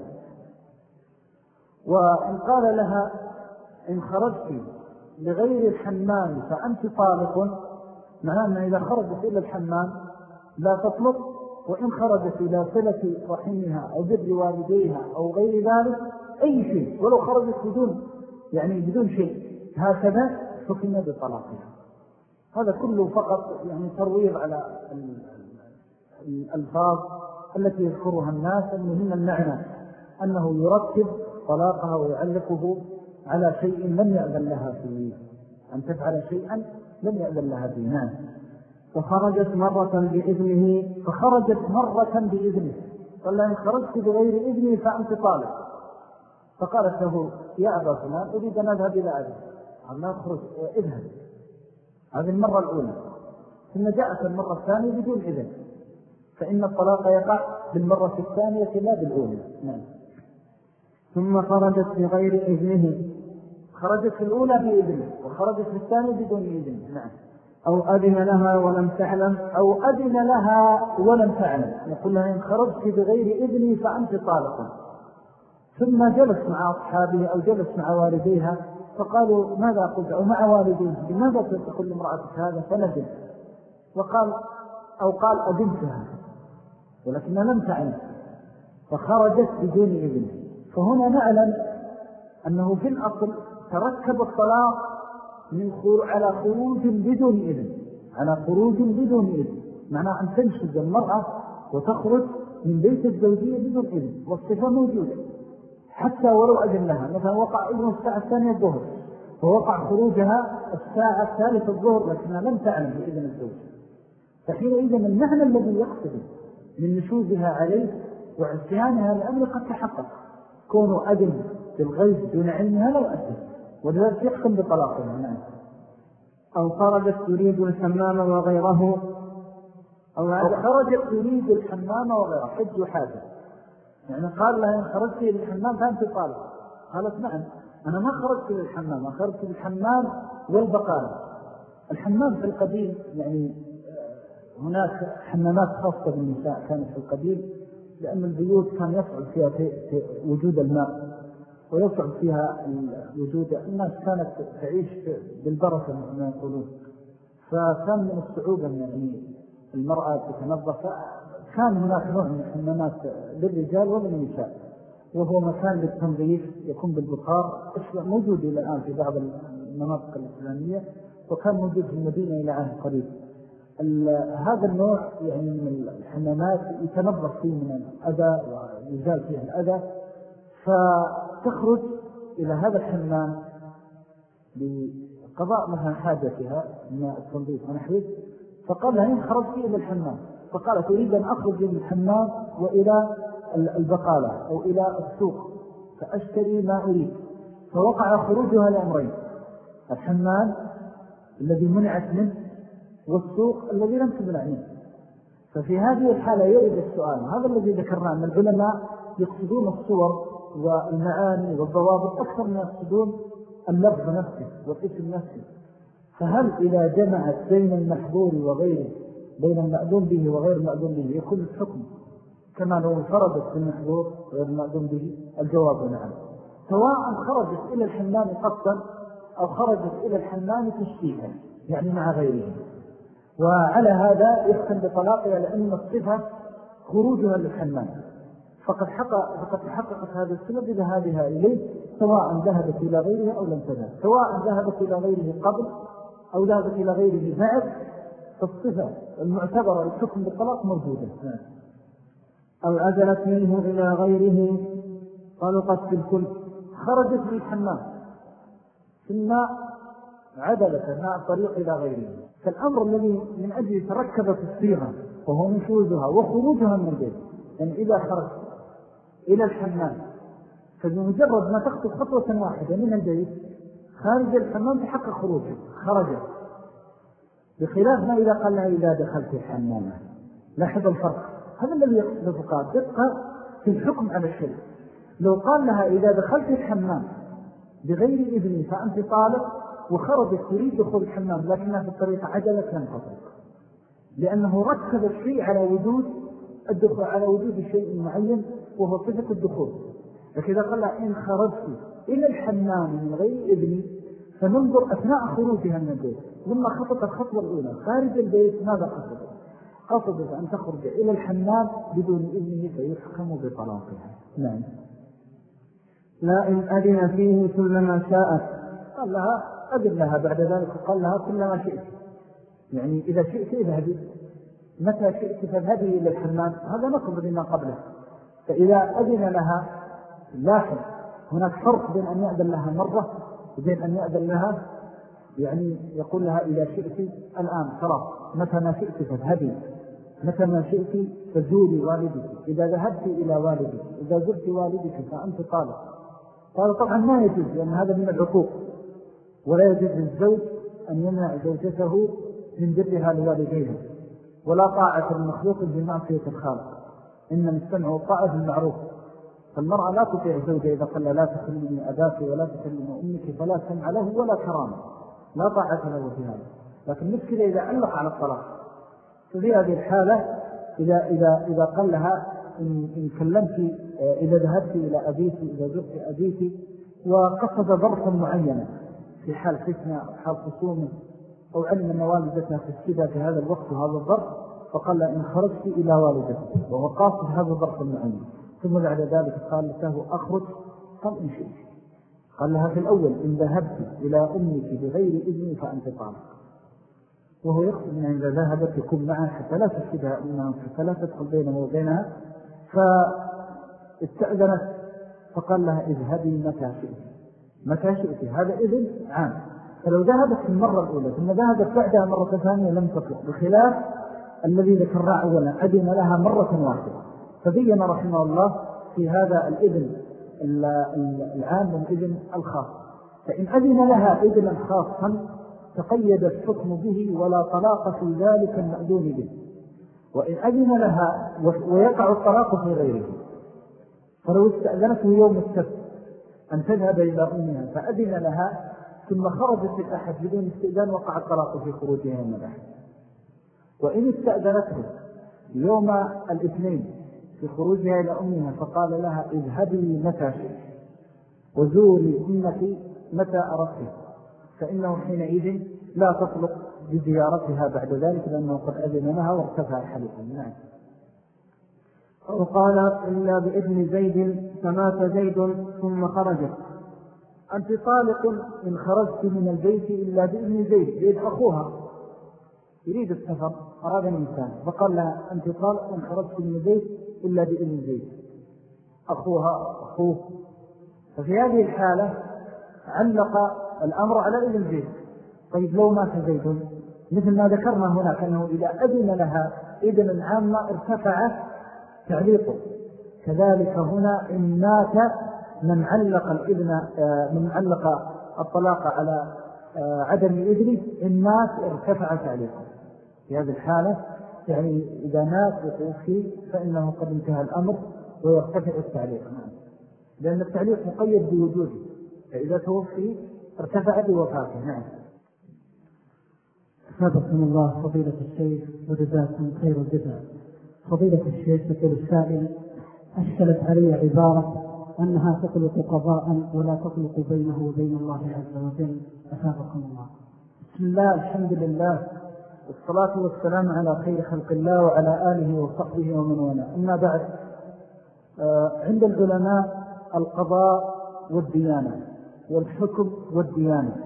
وإن قال لها إن خرجت لغير الحمام فأنت طالق، معناه أنها إذا خرجت إلى الحمام لا تطلق، وإن خرجت إلى صلة رحمها أو بر والديها أو غير ذلك أي شيء ولو خرجت بدون يعني بدون شيء هكذا حكم بطلاقها. هذا كله فقط يعني ترويض على الألفاظ التي يذكرها الناس. المهم المعنى أنه يرتب طلاقها ويعلقه على شيء لم يأذن لها فيه، أن تفعل شيئا لم يأذن لها فيه. نعم. فخرجت مرة بإذنه فخرجت مرة بإذنه قال لها إن خرجت بغير إذنه فأنت طالب. فقالت له يا أبا فلان أريد أن أذهب إلى أبي. قال لا أخرج اذهب. هذه المرة الأولى. ثم جاءت المرة الثانية بدون إذن، فإن الطلاق يقع بالمرة الثانية لا بالأولى. نعم. ثم خرجت بغير إذنه. خرجت في الأولى بإذنه وخرجت في الثانية بدون إذن. نعم. أو أذن لها ولم تعلم. أو أذن لها ولم تعلم. نقول لها إن خرجت بغير إذني فأنت طالقا. ثم جلس مع أصحابه أو جلس مع والديها فقالوا ماذا قلت أو مع والديه لماذا تقول لامرأتك هذا؟ فندم وقال أو قال أذنتها ولكنها لم تعلم فخرجت بدون إذن. فهنا نعلم أنه في الأصل تركب الطلاق من خروج على خروج بدون إذن، على خروج بدون إذن، معناه أن تنشد المرأة وتخرج من بيت الزوجية بدون إذن، والصفة موجودة حتى ولو أذن لها. مثلا وقع إذن الساعة الثانية الظهر فوقع خروجها الساعة الثالثة الظهر لكنها لم تعلم بإذن الزوج، فحينئذ المعنى الذي يقصد من نشوزها عليه وعصيانها لأمر قد تحقق، كونه أذن بالغيب دون علمها لو أذن، ولذلك يحكم بطلاقها. نعم. أو خرجت تريد الحمام وغيره. أو, أو خرجت تريد الحمام وغيره حج وحاجة، يعني قال لها إن خرجت للحمام فأنت طالق. قالت نعم أنا ما خرجت للحمام، أنا خرجت للحمام والبقالة. الحمام في القديم يعني هناك حمامات خاصة بالنساء كانت في القديم، لأن البيوت كان يصعب فيها في وجود الماء ويصعب فيها وجود الناس، كانت تعيش بالبركة ما يقولون، فكان من الصعوبة يعني المرأة تتنظف. كان هناك نوع من الحمامات للرجال وللنساء وهو مكان للتنظيف يكون بالبخار، موجود إلى الآن في بعض المناطق الإسلامية، وكان موجود في المدينة إلى عهد قريب. هذا النوع يعني من الحمامات يتنظف فيه من الأذى ويزال فيه الأذى، فتخرج إلى هذا الحمام لقضاء مثلا حاجتها من التنظيف ونحوه. فقال لها إن خرجت إلى الحمام، فقالت أريد أن أخرج من الحمام وإلى البقالة أو إلى السوق فأشتري ما أريد. فوقع خروجها لأمرين: الحمام الذي منعت منه والسوق الذي لم تمنع منه. ففي هذه الحالة يرد السؤال، هذا الذي ذكرناه أن العلماء يقصدون الصور والمعاني والضوابط أكثر من يقصدون اللفظ نفسه والاسم نفسه. فهل إذا جمعت بين المحظور وغيره، بين المأذون به وغير المأذون به، يكون الحكم كما لو انفردت بالمحظور وغير المأذون به؟ الجواب نعم، سواء خرجت إلى الحمام قصدا أو خرجت إلى الحمام تشتيها يعني مع غيره. وعلى هذا يحكم بطلاقها لأن الصفة خروجها للحمام، فقد حقق فقد تحققت هذه الصفة بذهابها إليه، سواء ذهبت إلى غيره أو لم تذهب، سواء ذهبت إلى غيره قبل أو ذهبت إلى غيره بعد، فالصفة المعتبرة للحكم بالطلاق موجودة. أو أزلت منه إلى غيره طلقت في الكل. خرجت من الحمام ثم عدلت مع الطريق إلى غيره، فالأمر الذي من أجل تركبت الصيغة وهو نشوزها وخروجها من البيت، يعني إذا خرجت إلى الحمام فبمجرد ما تخطو خطوة واحدة من البيت خارج الحمام تحقق خروجه خرجت، بخلاف ما إذا قال لها إذا دخلت الحمام. لاحظ الفرق، هذا الذي يقصد الفقهاء دقة في الحكم على الشيء. لو قال لها إذا دخلت الحمام بغير إذن فأنت طالق، وخرجت تريد دخول الحمام لكنها في الطريق عجلت لم تطلق، لأنه ركب الشيء على وجود الدخول، على وجود شيء معين وهو صفة الدخول. لكن إذا قال لها إن خرجت إلى الحمام من غير إذن فننظر أثناء خروجها من البيت، لما خطط الخطوة الأولى خارج البيت ماذا قصد؟ قصدت أن تخرج إلى الحمام بدون إذنه فيحكم بطلاقها. نعم. لا إن أذن فيه كلما شاءت. قال لها أذن لها بعد ذلك وقال لها كلما شئت، يعني إذا شئت اذهبي، متى شئت فاذهبي إلى الحمام، هذا نصب لما قبله. فإذا أذن لها لاحظ هناك فرق بين أن يأذن لها مرة وبين أن يأذن لها يعني يقول لها إذا شئت الآن خلاص متى ما شئت فاذهبي، متى ما شئت فزوري والدك، إذا ذهبت إلى والدك، إذا زرت والدك فأنت طالق. قال طبعا ما يجوز لأن هذا من العقوق، ولا يجوز للزوج أن يمنع زوجته من برها لوالديها، ولا طاعة المخلوق بمعصية الخالق، إن السمع والطاعة بالمعروف. فالمرأة لا تطيع زوجها إذا قال لا تكلمني أباك ولا تكلمني أمك، فلا سمع له ولا كرامة، لا طاعة له في هذا. لكن المشكلة إذا علق على الطلاق، ففي هذه الحالة إذا, إذا, إذا قال لها إن, إن كلمت إذا ذهبت إلى أبيك، إذا زرت أبيك، وقصد ظرفا معينا في حال فتنة أو حال خصومه، أو علم أن والدتها في السدى في هذا الوقت وهذا الظرف، فقال لها إن خرجت إلى والدتك، وهو قاصد هذا الظرف المعين. ثم بعد ذلك قال له أخرج، قال إن شئت. قال لها في الأول إن ذهبت إلى أمك بغير إذن فأنت طالق، وهو يقصد أن إذا ذهبت يكون معها حتى لا تفسدها أمها، حتى لا تدخل بينه وبينها. فاستأذنت فقال لها اذهبي متى شئت، متى شئت، هذا إذن عام. فلو ذهبت في المرة الأولى ثم ذهبت بعدها مرة ثانية لم تطلق، بخلاف الذي ذكرنا أولا أذن لها مرة واحدة. فبين رحمه الله في هذا الإذن العام والإذن الخاص. فإن أذن لها إذنا خاصا تقيد الحكم به ولا طلاق في ذلك المأذون به، وإن أذن لها ويقع الطلاق في غيره. فلو استأذنته يوم السبت أن تذهب إلى أمها فأذن لها ثم خرجت الأحد بدون استئذان وقع الطلاق في خروجها يوم الأحد. وإن استأذنته يوم الاثنين في خروجها إلى أمها فقال لها اذهبي متى شئت وزوري أمك متى أردت، فإنه حينئذ لا تطلق بزيارتها بعد ذلك لأنه قد أذن لها وارتفع حديثا. نعم. وقال إلا بإذن زيد فمات زيد ثم خرجت. أنت طالق إن خرجت من البيت إلا بإذن زيد، زيد أخوها يريد السفر أراد الإنسان، فقال لها أنت طالق إن خرجت من البيت إلا بإذن زيد أخوها أخوه. ففي هذه الحالة علق الأمر على إذن زيد. طيب لو مات زيد مثل ما ذكرنا هناك أنه إذا أذن لها إذن عامة ارتفع تعليقه، كذلك هنا إن مات من علق الإذن من علق الطلاق على عدم إذنه إن مات ارتفع تعليقه. في هذه الحالة يعني إذا مات وتوفي فإنه قد انتهى الأمر ويرتفع التعليق، لأن التعليق مقيد بوجوده، فإذا توفي ارتفع بوفاته. نعم. حفظكم الله فضيلة الشيخ وجزاكم خير الجزاء. فضيلة الشيخ يقول السائل أشكلت علي عبارة أنها تطلق قضاء ولا تطلق بينه وبين الله عز وجل، أفادكم الله. بسم الله الحمد لله والصلاة والسلام على خير خلق الله وعلى آله وصحبه ومن والاه. أما بعد، آه عند العلماء القضاء والديانة والحكم والديانة.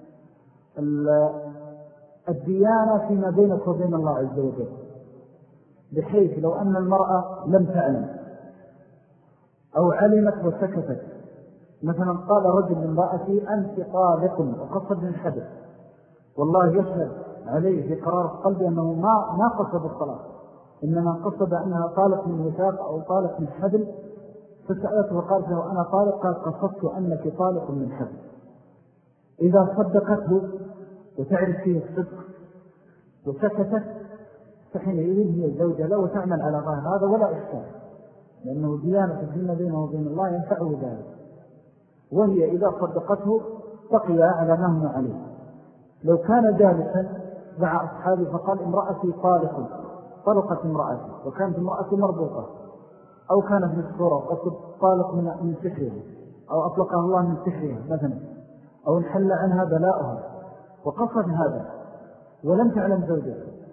الديانة فيما بينك وبين الله عز وجل، بحيث لو أن المرأة لم تعلم أو علمت وسكتت، مثلا قال رجل لامرأتي أنت طالق وقصد من حدث، والله يشهد عليه في قرار القلب أنه ما ما قصد الطلاق، إنما قصد أنها طالق من وثاق أو طالق من حبل، فسألته وقالت له أنا طالق، قال قصدت أنك طالق من حبل. إذا صدقته وتعرف فيه الصدق وسكتت فحينئذ هي الزوجة لا وتعمل على ظاهر هذا ولا إشكال، لأنه ديانة فيما بينه وبين الله ينفعه ذلك. وهي إذا صدقته بقي على ما هم عليه. لو كان جالسا مع أصحابه فقال امرأتي طالق، طلقت امرأتي وكانت امرأتي مربوطة، أو كانت مسكورة وقصد طالق من, من سحرها، أو أطلقها الله من سحرها مثلا، أو انحل عنها بلاؤها وقصد هذا ولم تعلم زوجها،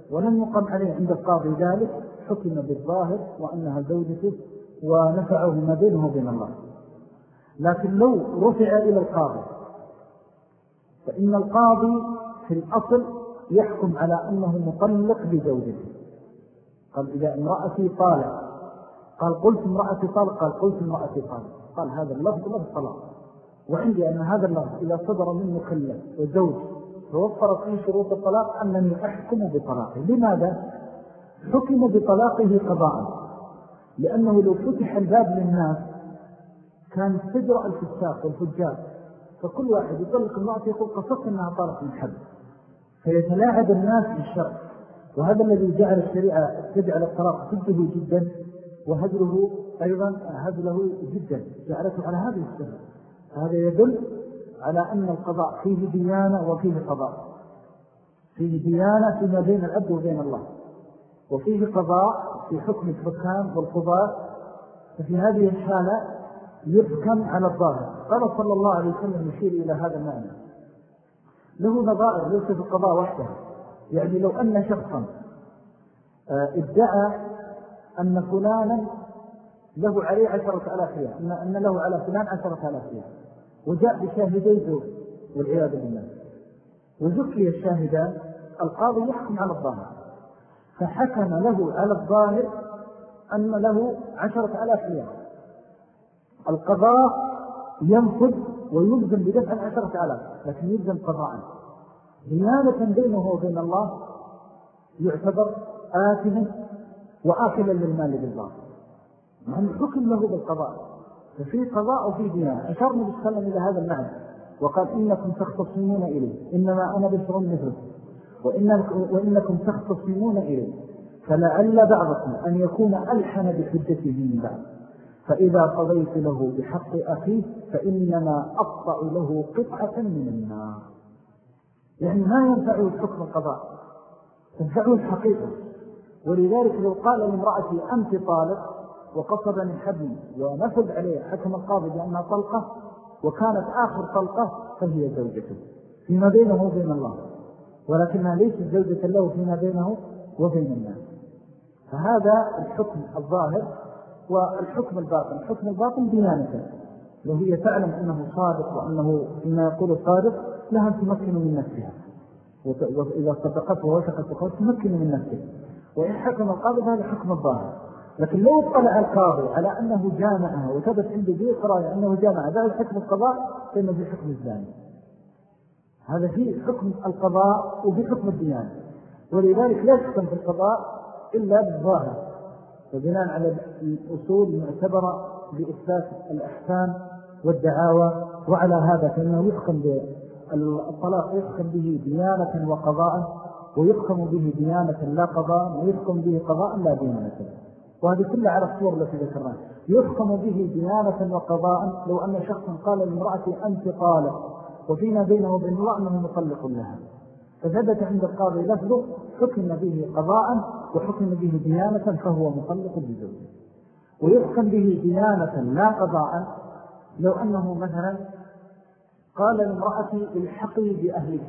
ولم يقم عليه عند القاضي ذلك حكم بالظاهر وأنها زوجته ونفعه ما بينه وبين الله. لكن لو رفع إلى القاضي فإن القاضي في الأصل يحكم على أنه مطلق بزوجته. قال إذا امرأتي طالق، قال قلت امرأتي طالق، قال قلت امرأتي طالق، قال هذا اللفظ لفظ طلاق. وعندي أن هذا اللفظ إذا صدر من مكلف وزوج فوفرت فيه شروط الطلاق أنني أحكم بطلاقه. لماذا؟ حكم بطلاقه قضاء، لأنه لو فتح الباب للناس كان تجرأ الفساق والفجار، فكل واحد يطلق المرأة يقول قصدت أنها طالق من حد، فيتلاعب الناس بالشرع. وهذا الذي جعل الشريعة تجعل الطلاق ضده جدا وهجره أيضا هجله جدا، جعلته على هذه السنة. هذا يدل على أن القضاء فيه ديانة وفيه قضاء، فيه ديانة فيما بين الأب وبين الله، وفيه قضاء في حكم الحكام والقضاء. ففي هذه الحالة يحكم على الظاهر. قال صلى الله عليه وسلم يشير إلى هذا المعنى، له نظائر ليس في القضاء وحده. يعني لو أن شخصا ادعى أن فلانا له عليه عشرة آلاف ريال، أن له على فلان عشرة آلاف ريال، وجاء بشاهدي زور والعياذ بالله، وذكي الشاهدان، القاضي يحكم على الظاهر، فحكم له على الظاهر أن له عشرة آلاف ريال. القضاء ينفذ ويلزم بدفع عشرة آلاف، لكن يلزم قضاء ديانة بينه وبين الله، يعتبر آثما وآكلا للمال بالله، لأن حكم له بالقضاء. ففي قضاء وفي ديانة. أشار النبي صلى الله عليه وسلم إلى هذا المعنى وقال إنكم تختصمون إليه، إنما أنا بشر مثلكم وإنكم تختصمون إليه، فلعل بعضكم أن يكون ألحن بحجته من بعض، فإذا قضيت له بحق أخيه فإنما أقطع له قطعة من النار. يعني ما ينفعه الحكم القضاء، تنفعه الحقيقة. ولذلك لو قال لامرأتي أنت طالق وقصد من حبل ونفذ عليه حكم القاضي بأنها طلقة وكانت آخر طلقة فهي زوجته فيما بينه وبين الله، ولكنها ليست زوجة له فيما بينه وبين الناس. فهذا الحكم الظاهر. والحكم الباطن، الحكم الباطن ديانة، لو هي تعلم أنه صادق وأنه فيما يقول صادق لها تمكن من نفسها، وإذا صدقت ووثقت وقالت تمكن من نفسها. وإن حكم القاضي هذا حكم الظاهر. لكن لو اطلع القاضي على أنه جامعها وثبت عنده ذي قراءة أنه جامعها بعد حكم القضاء فإنه في حكم الزاني. هذا في حكم القضاء وفي حكم الديانة. ولذلك لا يحكم في القضاء إلا بالظاهر، وبناء على الأصول المعتبرة بإثبات الأحكام والدعاوى. وعلى هذا فإنه يحكم بالطلاق يحكم به ديانة وقضاء، ويحكم به ديانة لا قضاء، ويحكم به قضاء لا ديانة. وهذه كلها على الصور التي ذكرناها. يحكم به ديانة وقضاء لو أن شخصا قال لامرأة أنت طالق وفيما بينه وبين الله أنه مطلق لها، فثبت عند القاضي لفظه حكم به قضاء وحكم به ديانة فهو مطلق بزوجه. ويحكم به ديانة لا قضاء لو أنه مثلا قال لامرأتي الحقي بأهلك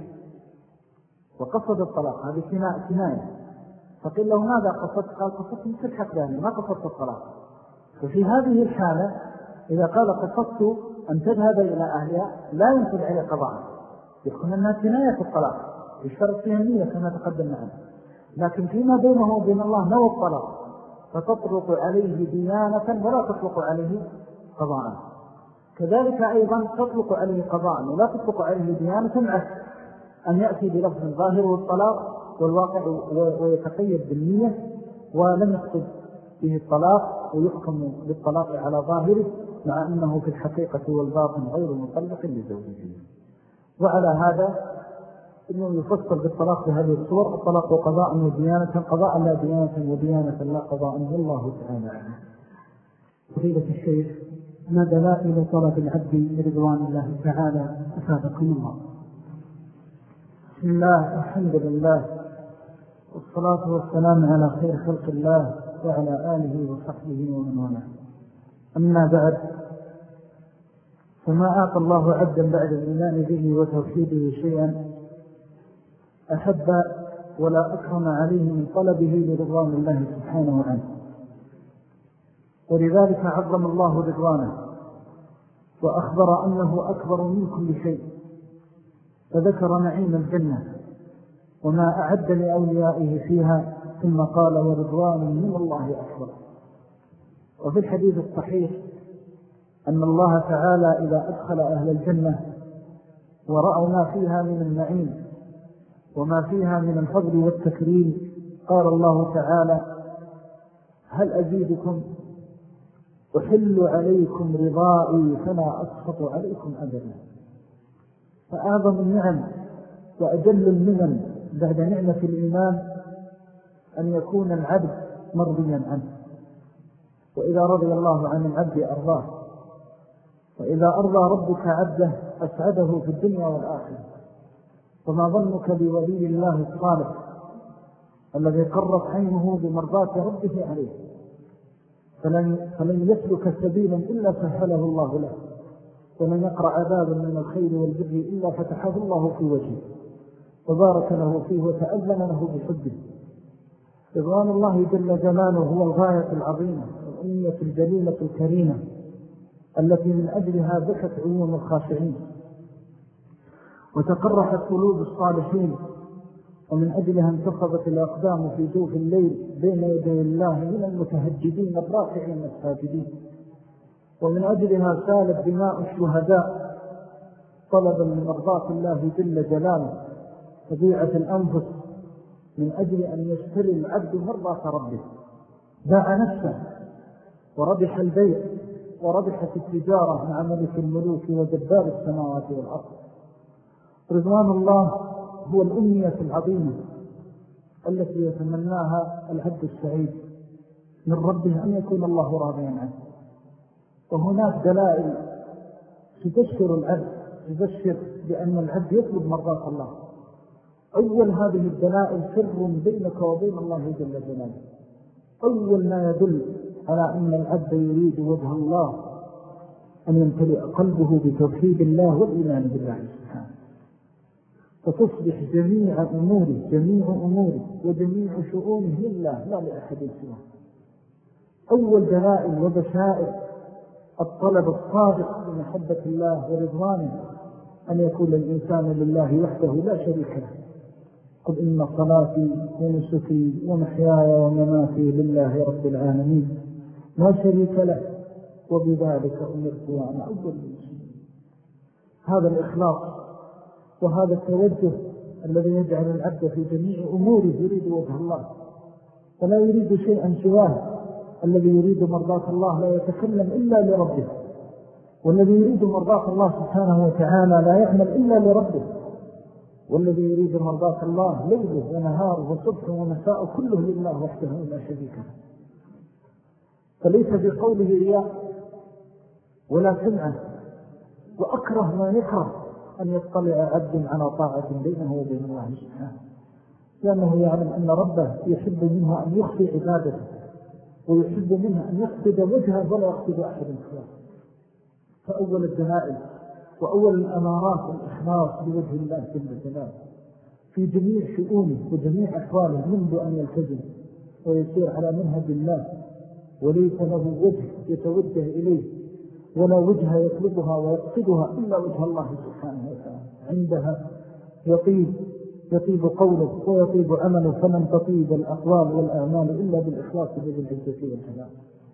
وقصد الطلاق، هذه كناية، فقيل له ماذا قصدت؟ قال قصدت مثل الحق بأهلي ما قصدت الطلاق. ففي هذه الحالة إذا قال قصدت أن تذهب إلى أهلها لا ينفذ عليه قضاء، يحكم أنها كناية الطلاق يشترط فيها النية كما تقدم معنا. لكن فيما بينه وبين الله نوى الطلاق فتطلق عليه ديانة ولا تطلق عليه قضاء. كذلك أيضا تطلق عليه قضاء ولا تطلق عليه ديانة، عكس أن يأتي بلفظ ظاهر والطلاق والواقع ويتقيد بالنية ولم يقصد فيه الطلاق ويحكم بالطلاق على ظاهره مع أنه في الحقيقة والباطن غير مطلق لزوجه. وعلى هذا إنه يفصل بالطلاق في هذه الصور: الطلاق قضاء وديانة، قضاء لا ديانة وديانة لا قضاء. والله تعالى أعلم. فضيلة الشيخ، ما دلائل طلب العبد رضوان الله تعالى أفادكم الله؟ بسم الله، الحمد لله، والصلاة والسلام على خير خلق الله وعلى آله وصحبه ومن والاه. أما بعد، فما أعطى الله عبدا بعد الإيمان به وتوحيده شيئا أحب ولا أكرم عليه من طلبه لرضوان الله سبحانه عنه. ولذلك عظم الله رضوانه وأخبر أنه أكبر من كل شيء، فذكر نعيم الجنة وما أعد لأوليائه فيها، ثم قال ورضوان من الله أكبر. وفي الحديث الصحيح أن الله تعالى إذا أدخل أهل الجنة ورأوا ما فيها من النعيم وما فيها من الفضل والتكريم، قال الله تعالى هل أزيدكم؟ أحل عليكم رضائي فلا أسخط عليكم أبدا. فأعظم النعم وأجل المنن بعد نعمة الإيمان أن يكون العبد مرضيا عنه، وإذا رضي الله عن العبد أرضاه، وإذا أرضى ربك عبده أسعده في الدنيا والآخرة. وما ظنك بولي الله الصالح الذي قرت عينه بمرضاة ربه عليه، فلن, فلن يسلك سبيلا إلا سهله الله له، ولن يقرأ بابا من الخير والبر إلا فتحه الله في وجهه وبارك له فيه وتأذن له بحبه. رضوان الله جل جلاله هو الغاية العظيمة والأمنية الجليلة الكريمة التي من أجلها بكت عيون الخاشعين وتقرحت قلوب الصالحين، ومن أجلها انتصبت الأقدام في جوف الليل بين يدي الله من المتهجدين الراكعين الساجدين، ومن أجلها سالت دماء الشهداء طلبا لمرضاة الله جل جلاله، فبيعت الأنفس من أجل أن يشتري العبد مرضاة ربه. باع نفسه وربح البيع وربحت التجارة مع ملك الملوك وجبار السماوات والأرض. رضوان الله هو الأمنية العظيمة التي يتمناها العبد السعيد من ربه أن يكون الله راضيا عنه. وهناك دلائل تبشر العبد تبشر بأن العبد يطلب مرضاة الله. أول هذه الدلائل سر بينك وبين الله جل جلاله. أول ما يدل على أن العبد يريد وجه الله أن يمتلئ قلبه بتوحيد الله والإيمان بالله سبحانه، فتصبح جميع أموره جميع أموره وجميع شؤونه لله لا لأحد سواه. أول دلائل وبشائر الطلب الصادق بمحبة الله ورضوانه أن يكون الإنسان لله وحده لا شريك له. قل إن صلاتي ونسكي ومحياي ومماتي لله رب العالمين لا شريك له وبذلك أمرت وأنا أول المسلمين. هذا الإخلاص وهذا التوجه الذي يجعل العبد في جميع أموره يريد وجه الله فلا يريد شيئا سواه. الذي يريد مرضاة الله لا يتكلم إلا لربه، والذي يريد مرضاة الله سبحانه وتعالى لا يعمل إلا لربه، والذي يريد مرضاة الله ليله ونهاره وصبح ومساء كله لله وحده لا شريك له. فليس بقوله رياء ولا سمعة. وأكره ما يكره أن يطلع عبد على طاعة بينه وبين الله سبحانه، لأنه يعلم أن ربه يحب منه أن يخفي عبادته ويحب منه أن يقصد وجهه ولا يقصد أحد سواه. فأول الدلائل وأول الأمارات الإخلاص لوجه الله جل جلاله في جميع شؤونه وجميع أحواله منذ أن يلتزم ويسير على منهج الله وليس له وجه يتوجه إليه ولا وجه يطلبها ويقصدها إلا وجه الله سبحانه وتعالى. عندها يطيب يطيب قوله ويطيب عمله، فلن تطيب الأقوال والأعمال إلا بالإخلاص بذي العزة والجلال.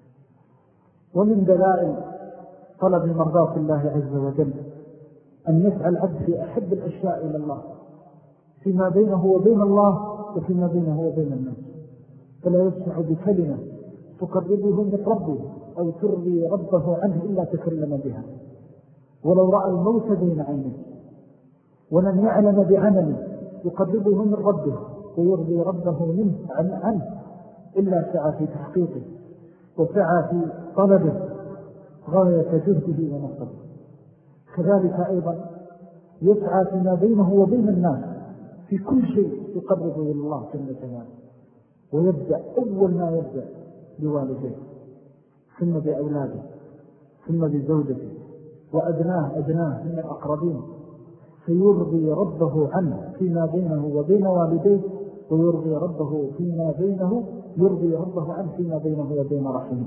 ومن دلائل طلب مرضاة الله عز وجل أن يسعى العبد في أحب الأشياء إلى الله فيما بينه وبين الله وفيما بينه وبين الناس، فلا يسمع بكلمة تقربه من ربه أو ترضي ربه عنه إلا تكلم بها، ولو رأى الموت بين عينه ولم يعلم بعمله يقربه من ربه ويرضي ربه منه عنه إلا سعى في تحقيقه وسعى في طلبه غاية جهده ونصبه. كذلك أيضا يسعى فيما بينه وبين الناس في كل شيء يقربه إلى الله جل جلاله، ويبدأ أول ما يبدأ بوالديه ثم بأولاده ثم بزوجته وأدناه أدناه من الأقربين، فيرضي ربه عنه فيما بينه وبين والديه ويرضي ربه فيما بينه يرضي ربه عنه فيما بينه وبين رحمه.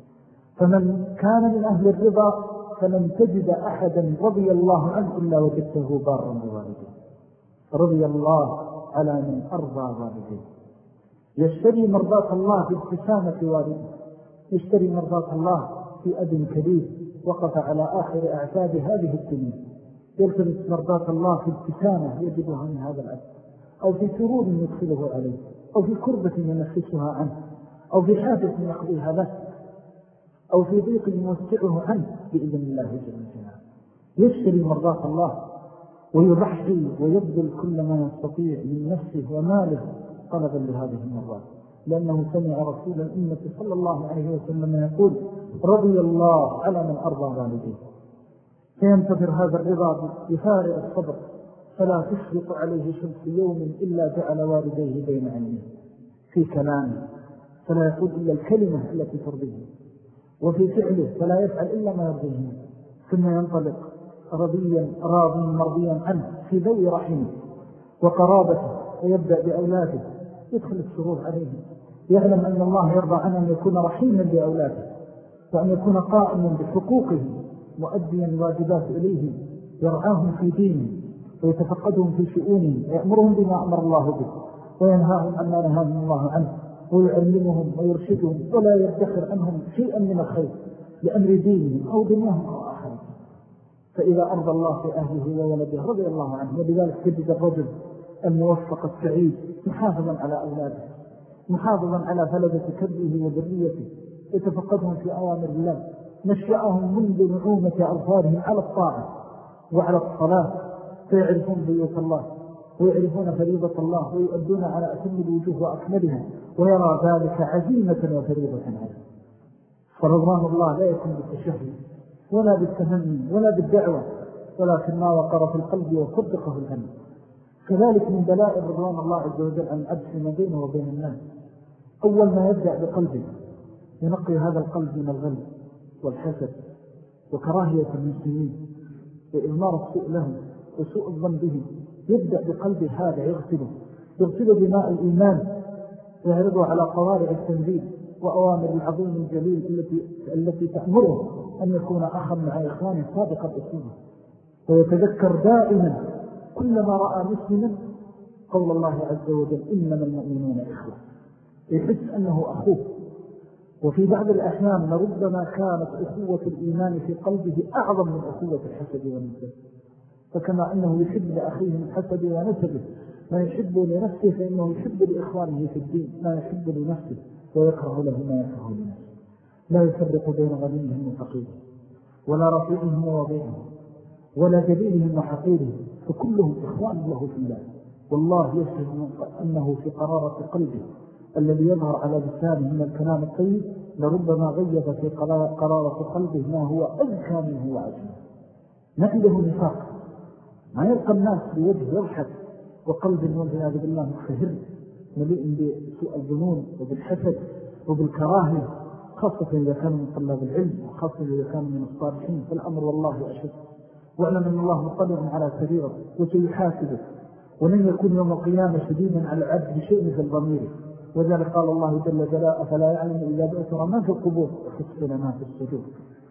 فمن كان من أهل الرضا فلن تجد أحدا رضي الله عنه إلا وجدته بارا بوالديه. رضي الله على من أرضى والديه. يشتري مرضاة الله في ابتسامة والده، يشتري مرضاة الله في أب كبير وقف على آخر أعتاب هذه الدنيا، يلتمس مرضاة الله في ابتسامة يجدها من هذا الأب، أو في سرور يدخله عليه، أو في كربة ينفسها عنه، أو في حاجة يقضيها له، أو في ضيق يوسعه عنه بإذن الله جل وعلا. يشتري مرضاة الله ويضحي ويبذل كل ما يستطيع من نفسه وماله طلبا لهذه المرضات، لأنه سمع رسول الأمة صلى الله عليه وسلم يقول رضي الله على من أرضى والديه. فينتظر هذا الرضا بفارغ الصبر، فلا تشرق عليه شمس يوم إلا جعل والديه بين عينيه في كلامه، فلا يقول إلا الكلمة التي ترضيه، وفي فعله فلا يفعل إلا ما يرضيه، ثم ينطلق رضيا راضيا مرضيا عنه في ذوي رحمه وقرابته، ويبدأ بأولاده يدخل السرور عليهم، يعلم أن الله يرضى عنه أن يكون رحيما بأولاده، وأن يكون قائما بحقوقه مؤديا الواجبات إليه، يرعاهم في دينه ويتفقدهم في شؤونهم، ويأمرهم بما أمر الله به وينهاهم عما نهاهم الله عنه، ويعلمهم ويرشدهم ولا يدخر عنهم شيئا من الخير لأمر دينهم أو دنياهم أو آخرهم. فإذا أرضى الله في أهله وولده رضي الله عنه. ولذلك تجد الرجل الموفق السعيد محافظا على أولاده، محافظا على فلدة كبه وذريته، يتفقدهم في أوامر الله، نشأهم منذ نعومة أظفارهم على الطاعة وعلى الصلاة، فيعرفون بيوت الله ويعرفون فريضة الله ويؤدون على أتم الوجوه وأكملها، ويرى ذلك عزيمة وفريضة عليه. فرضوان الله لا يكون بالتشهي ولا بالتمني ولا بالدعوة، ولكن ما وقر في القلب وصدقه الهم. كذلك من دلائل رضوان الله عز وجل عن العبد فيما بينه وبين الناس، أول ما يبدأ بقلبه ينقي هذا القلب من الغل والحسد وكراهية المسلمين وإضمار السوء لهم وسوء الظن بهم. يبدأ بقلبه هذا يغسله يغسله بماء الإيمان، ويعرضه على قوارع التنزيل وأوامر العظيم الجليل التي التي تأمره أن يكون أخا مع إخوانه صادق الأصول، ويتذكر دائما كلما رأى مسلما قول الله عز وجل إنما المؤمنون إخوة، يحس أنه أخوه. وفي بعض الأحيان لربما كانت أخوة الإيمان في قلبه أعظم من أخوة الحسد والنسب، فكما أنه يحب لأخيه من حسد ونسبه ما يحب لنفسه، فإنه يحب لإخوانه في الدين ما يحب لنفسه، ويكره له ما يكره لنفسه. لا يفرق بين غنيهم وفقيرهم ولا رفيعهم ووضيعهم ولا جليلهم وحقيرهم، فكلهم إخوان له في الله. والله يشهد أنه في قرارة قلبه الذي يظهر على لسانه من الكلام الطيب لربما غيب في قرارة قلبه ما هو أذكى منه وأجمل. ما عنده نفاق، ما يلقى الناس بوجه يضحك وقلب والعياذ بالله مخهر مليء بسوء الظنون وبالحسد وبالكراهية، خاصة إذا كانوا من طلاب العلم وخاصة إذا كانوا من الصالحين، فالأمر والله أشد. واعلم أن الله مطلع على سريره وسيحاسبه، ولن يكون يوم القيامة شديدا على العبد بشيء مثل ضميره. وذلك قال الله جل جلاله فلا يعلم إذا بأثر ما في القبور وحسن ما في الصدور.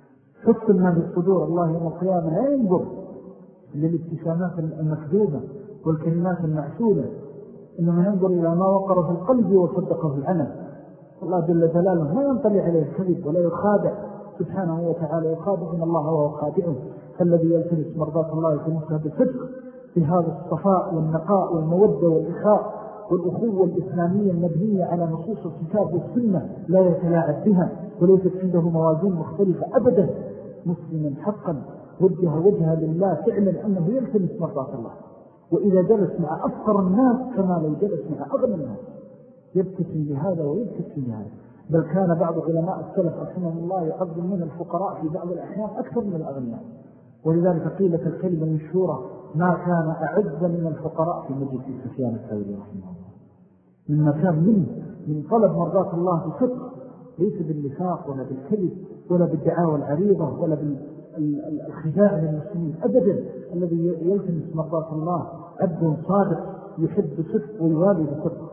حسن ما في الصدور، الله يوم القيامة لا ينظر للابتسامات المكذوبة والكلمات المعسولة، إنما ينظر إلى ما وقر في القلب وصدقه العمل. الله جل جلاله ما ينطلع عليه الكذب ولا يخادع سبحانه وتعالى، يخادع من الله وهو خادعه. فالذي يلتمس مرضات الله يلتمسها بالصدق في هذا الصفاء والنقاء والمودة والإخاء والأخوة الإسلامية المبنية على نصوص الكتاب والسنة لا يتلاعب بها، وليست عنده موازين مختلفة أبدا. مسلما حقا وجه وجهه لله فعلا أنه يلتمس مرضات الله، وإذا جلس مع أفقر الناس كما لو جلس مع أغنى الناس يبتسم لهذا ويبتسم لهذا. بل كان بعض علماء السلف رحمه الله يعظم من الفقراء في بعض الأحيان أكثر من الأغنياء، ولذلك قيلت الكلمة المشهورة ما كان أعز من الفقراء في مجلس سفيان الثوري رحمه الله، مما كان منه من طلب مرضات الله بصدق، ليس بالنفاق ولا بالكذب ولا بالدعاوى العريضة ولا بالخداع للمسلمين أبدا. الذي يلتمس مرضات الله عبد صادق يحب بصدق ويوالي بصدق.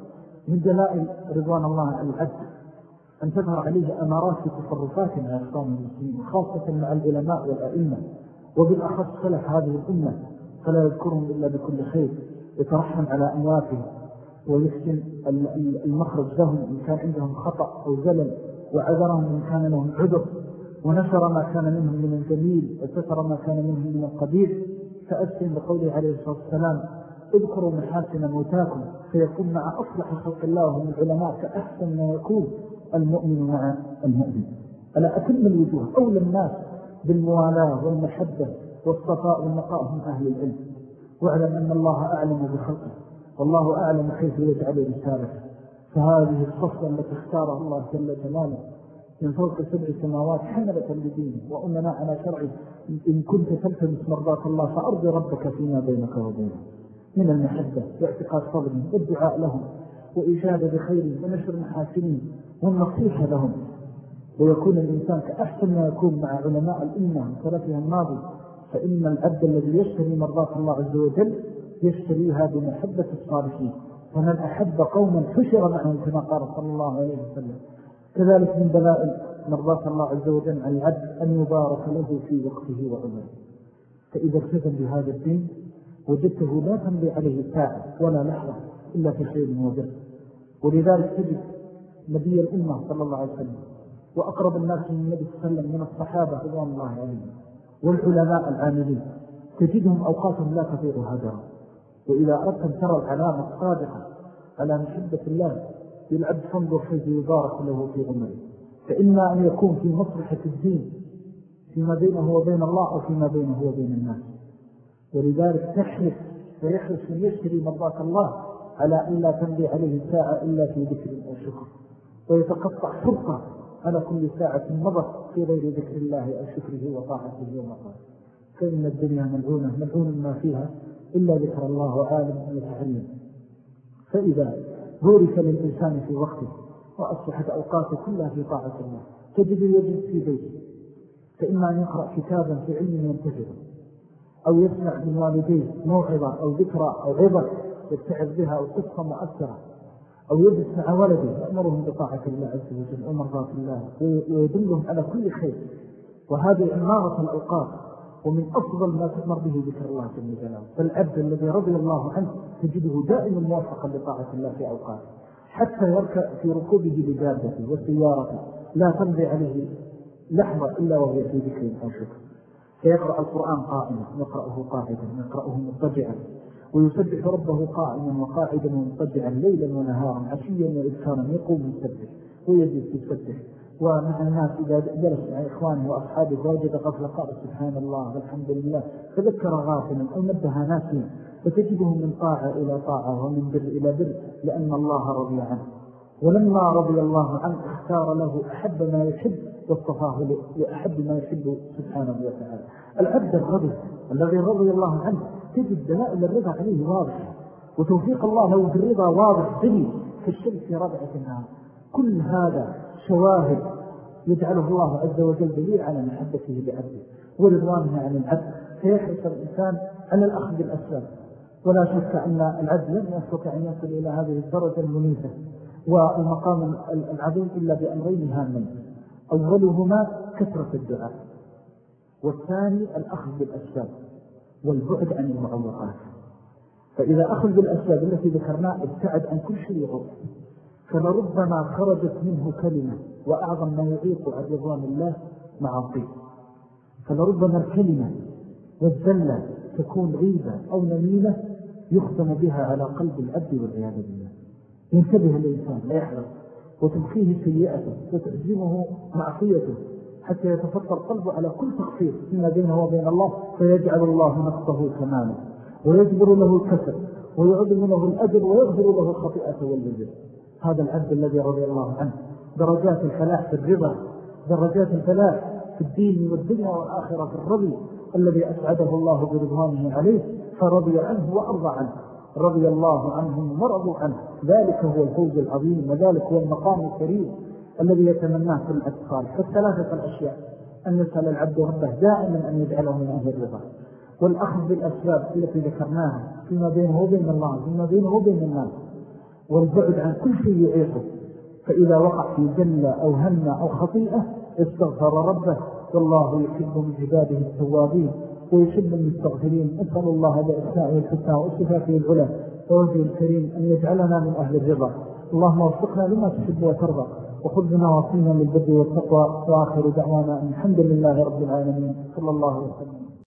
من دلائل رضوان الله على العبد أن تظهر عليه أمارات في تصرفات مع أحكام المسلمين، خاصة مع العلماء والأئمة، وبالأخص سلف هذه الأمة، فلا يذكرهم إلا بكل خير، يترحم على أمواتهم ويحسن المخرج لهم إن كان عندهم خطأ أو زلل، وعذرهم إن كان لهم عذر، ونشر ما كان منهم من الجميل وستر ما كان منهم من القبيح. فأسلم بقوله عليه الصلاة والسلام: اذكروا محاسن موتاكم، فيكون مع أصلح خلق الله ومن العلماء كأحسن ما يكون المؤمن مع المؤمن. ألا أتم الوجوه أولى الناس بالموالاة والمحبة والصفاء والنقاء هم أهل العلم، واعلم أن الله أعلم بخلقه، والله أعلم كيف يجعل رسالته. فهذه الصفة التي اختارها الله جل جلاله من فوق سبع سماوات حملة لدينه وأمنا على شرعه، إن كنت تلتمس مرضات الله فأرضي ربك فيما بينك وبينه من المحبة واعتقاد فضله والدعاء لهم وإجابة بخيره ونشر محاسنه والنصيحة لهم. ويكون الإنسان كأحسن ما يكون مع علماء الأمة وسلفها الماضي، فإن العبد الذي يشتري مرضات الله عز وجل يشتريها بمحبة الصالحين، فمن أحب قوما حشر معهم كما قال صلى الله عليه وسلم. كذلك من دلائل مرضات الله عز وجل على العبد أن يبارك له في وقته وعمره، فإذا التزم بهذا الدين وجدته لا تمضي عليه ساعة ولا لحظة إلا في خير وبر. ولذلك تجد نبي الأمة صلى الله عليه وسلم وأقرب الناس من النبي صلى الله عليه وسلم من الصحابة رضوان الله عليهم والعلماء العاملين، تجدهم أوقاتهم لا تضيع هدرا. وإذا أردت أن ترى العلامة الصادقة على محبة الله للعبد فانظر كيف يبارك له في عمره، فإما أن يكون في مصلحة الدين فيما بينه وبين الله أو فيما بينه وبين الناس. ولذلك تحرص ويحرص من يشتري مرضات الله على أن لا تمضي عليه ساعة إلا في ذكر أو شكر، ويتقطع فرصة على كل ساعة مضت في غير ذكر الله أو شكره وطاعته ومرضاه. فإن الدنيا ملعونة ملعون ما فيها إلا ذكر الله وعالم ويتعلم. فإذا بورك للإنسان في وقته وأصبحت أوقاته كلها في طاعة الله، تجد يجد في بيته، فإما أن يقرأ كتابا في علم ينتفع، أو يسمع من والديه موعظة أو ذكرى أو عظة يتعظ بها أو قصة مؤثرة، أو يجلس مع ولده يأمرهم بطاعة الله عز وجل ومرضاة الله ويدلهم على كل خير. وهذه عمارة الأوقات، ومن أفضل ما تأمر به ذكر الله جل جلاله. فالعبد الذي رضي الله عنه تجده دائما موفقا لطاعة الله في أوقاته، حتى يركع في ركوبه لدابته وسيارته لا تمضي عليه لحظة إلا وهو في ذكر أو شكر. فيقرأ القرآن قائما، يقرأه قاعدا، يقرأه مضطجعا، ويسبح ربه قائما وقاعدا ومضطجعا ليلا ونهارا عشيا وإبكارا، يقوم يسبح ويجلس يسبح. ومع الناس إذا جلس مع إخوانه وأصحابه ووجد غفلة قال سبحان الله والحمد لله، تذكر غافلا أو نبه ناسيا، فتجده من طاعة إلى طاعة ومن بر إلى بر، لأن الله رضي عنه. ولما رضي الله عنه اختار له أحب ما يحب واصطفاه لأحب ما يحب سبحانه وتعالى. العبد الرضي الذي رضي الله عنه تجد دلائل الرضا عليه واضح، وتوفيق الله له بالرضا واضح جلي كالشمس في ربعة النهار. كل هذا شواهد يجعله الله عز وجل دليل على محبته لعبده ورضوانه عن العبد، فيحرص الإنسان على الأخذ بالأسباب. ولا شك أن العبد لن يستطيع أن يصل إلى هذه الدرجة المنيفة والمقام العظيم إلا بأمرين هامين: أولهما كثرة الدعاء، والثاني الأخذ بالأسباب والبعد عن المعوقات. فإذا أخذ بالأسباب التي ذكرناها ابتعد عن كل شيء يغض، فلربما خرجت منه كلمة وأعظم ما يعيق عن رضوان الله معاصيه. فلربما الكلمة والذلة تكون غيبة أو نميمة يختم بها على قلب العبد والعياذ بالله. ينتبه الإنسان لا يحرص، وتبقيه سيئته وتعزمه معصيته حتى يتفطر قلبه على كل تقصير فيما بينه وبين الله، فيجعل الله نقصه كمالا ويجبر له الكسر ويعظم له الأجر ويغفر له الخطيئة والوزر. هذا العبد الذي رضي الله عنه درجات الفلاح في الرضا، درجات الفلاح في الدين والدنيا والآخرة في الرضي الذي أسعده الله برضوانه عليه، فرضي عنه وأرضى عنه. رضي الله عنهم ورضوا عنه، ذلك هو الفوز العظيم، وذلك هو المقام الكريم الذي يتمناه كل عبد صالح. فالثلاثة الأشياء: أن يسأل العبد ربه دائما أن يجعله من أهل الرضا، والأخذ بالأسباب التي ذكرناها فيما بينه وبين الله فيما بينه وبين الناس، والبعد عن كل شيء يعيقه. فإذا وقع في جنة أو هم أو خطيئة استغفر ربه، والله يحب من عباده التوابين ويحب المستغفرين. أسأل الله بأسمائه الحسنى وصفاته العلى ووجهه الكريم أن يجعلنا من أهل الرضا. اللهم وفقنا لما تحب وترضى، وخذ بنا وصينا للبر والتقوى، وآخر دعوانا الحمد لله رب العالمين. صلى الله وسلم.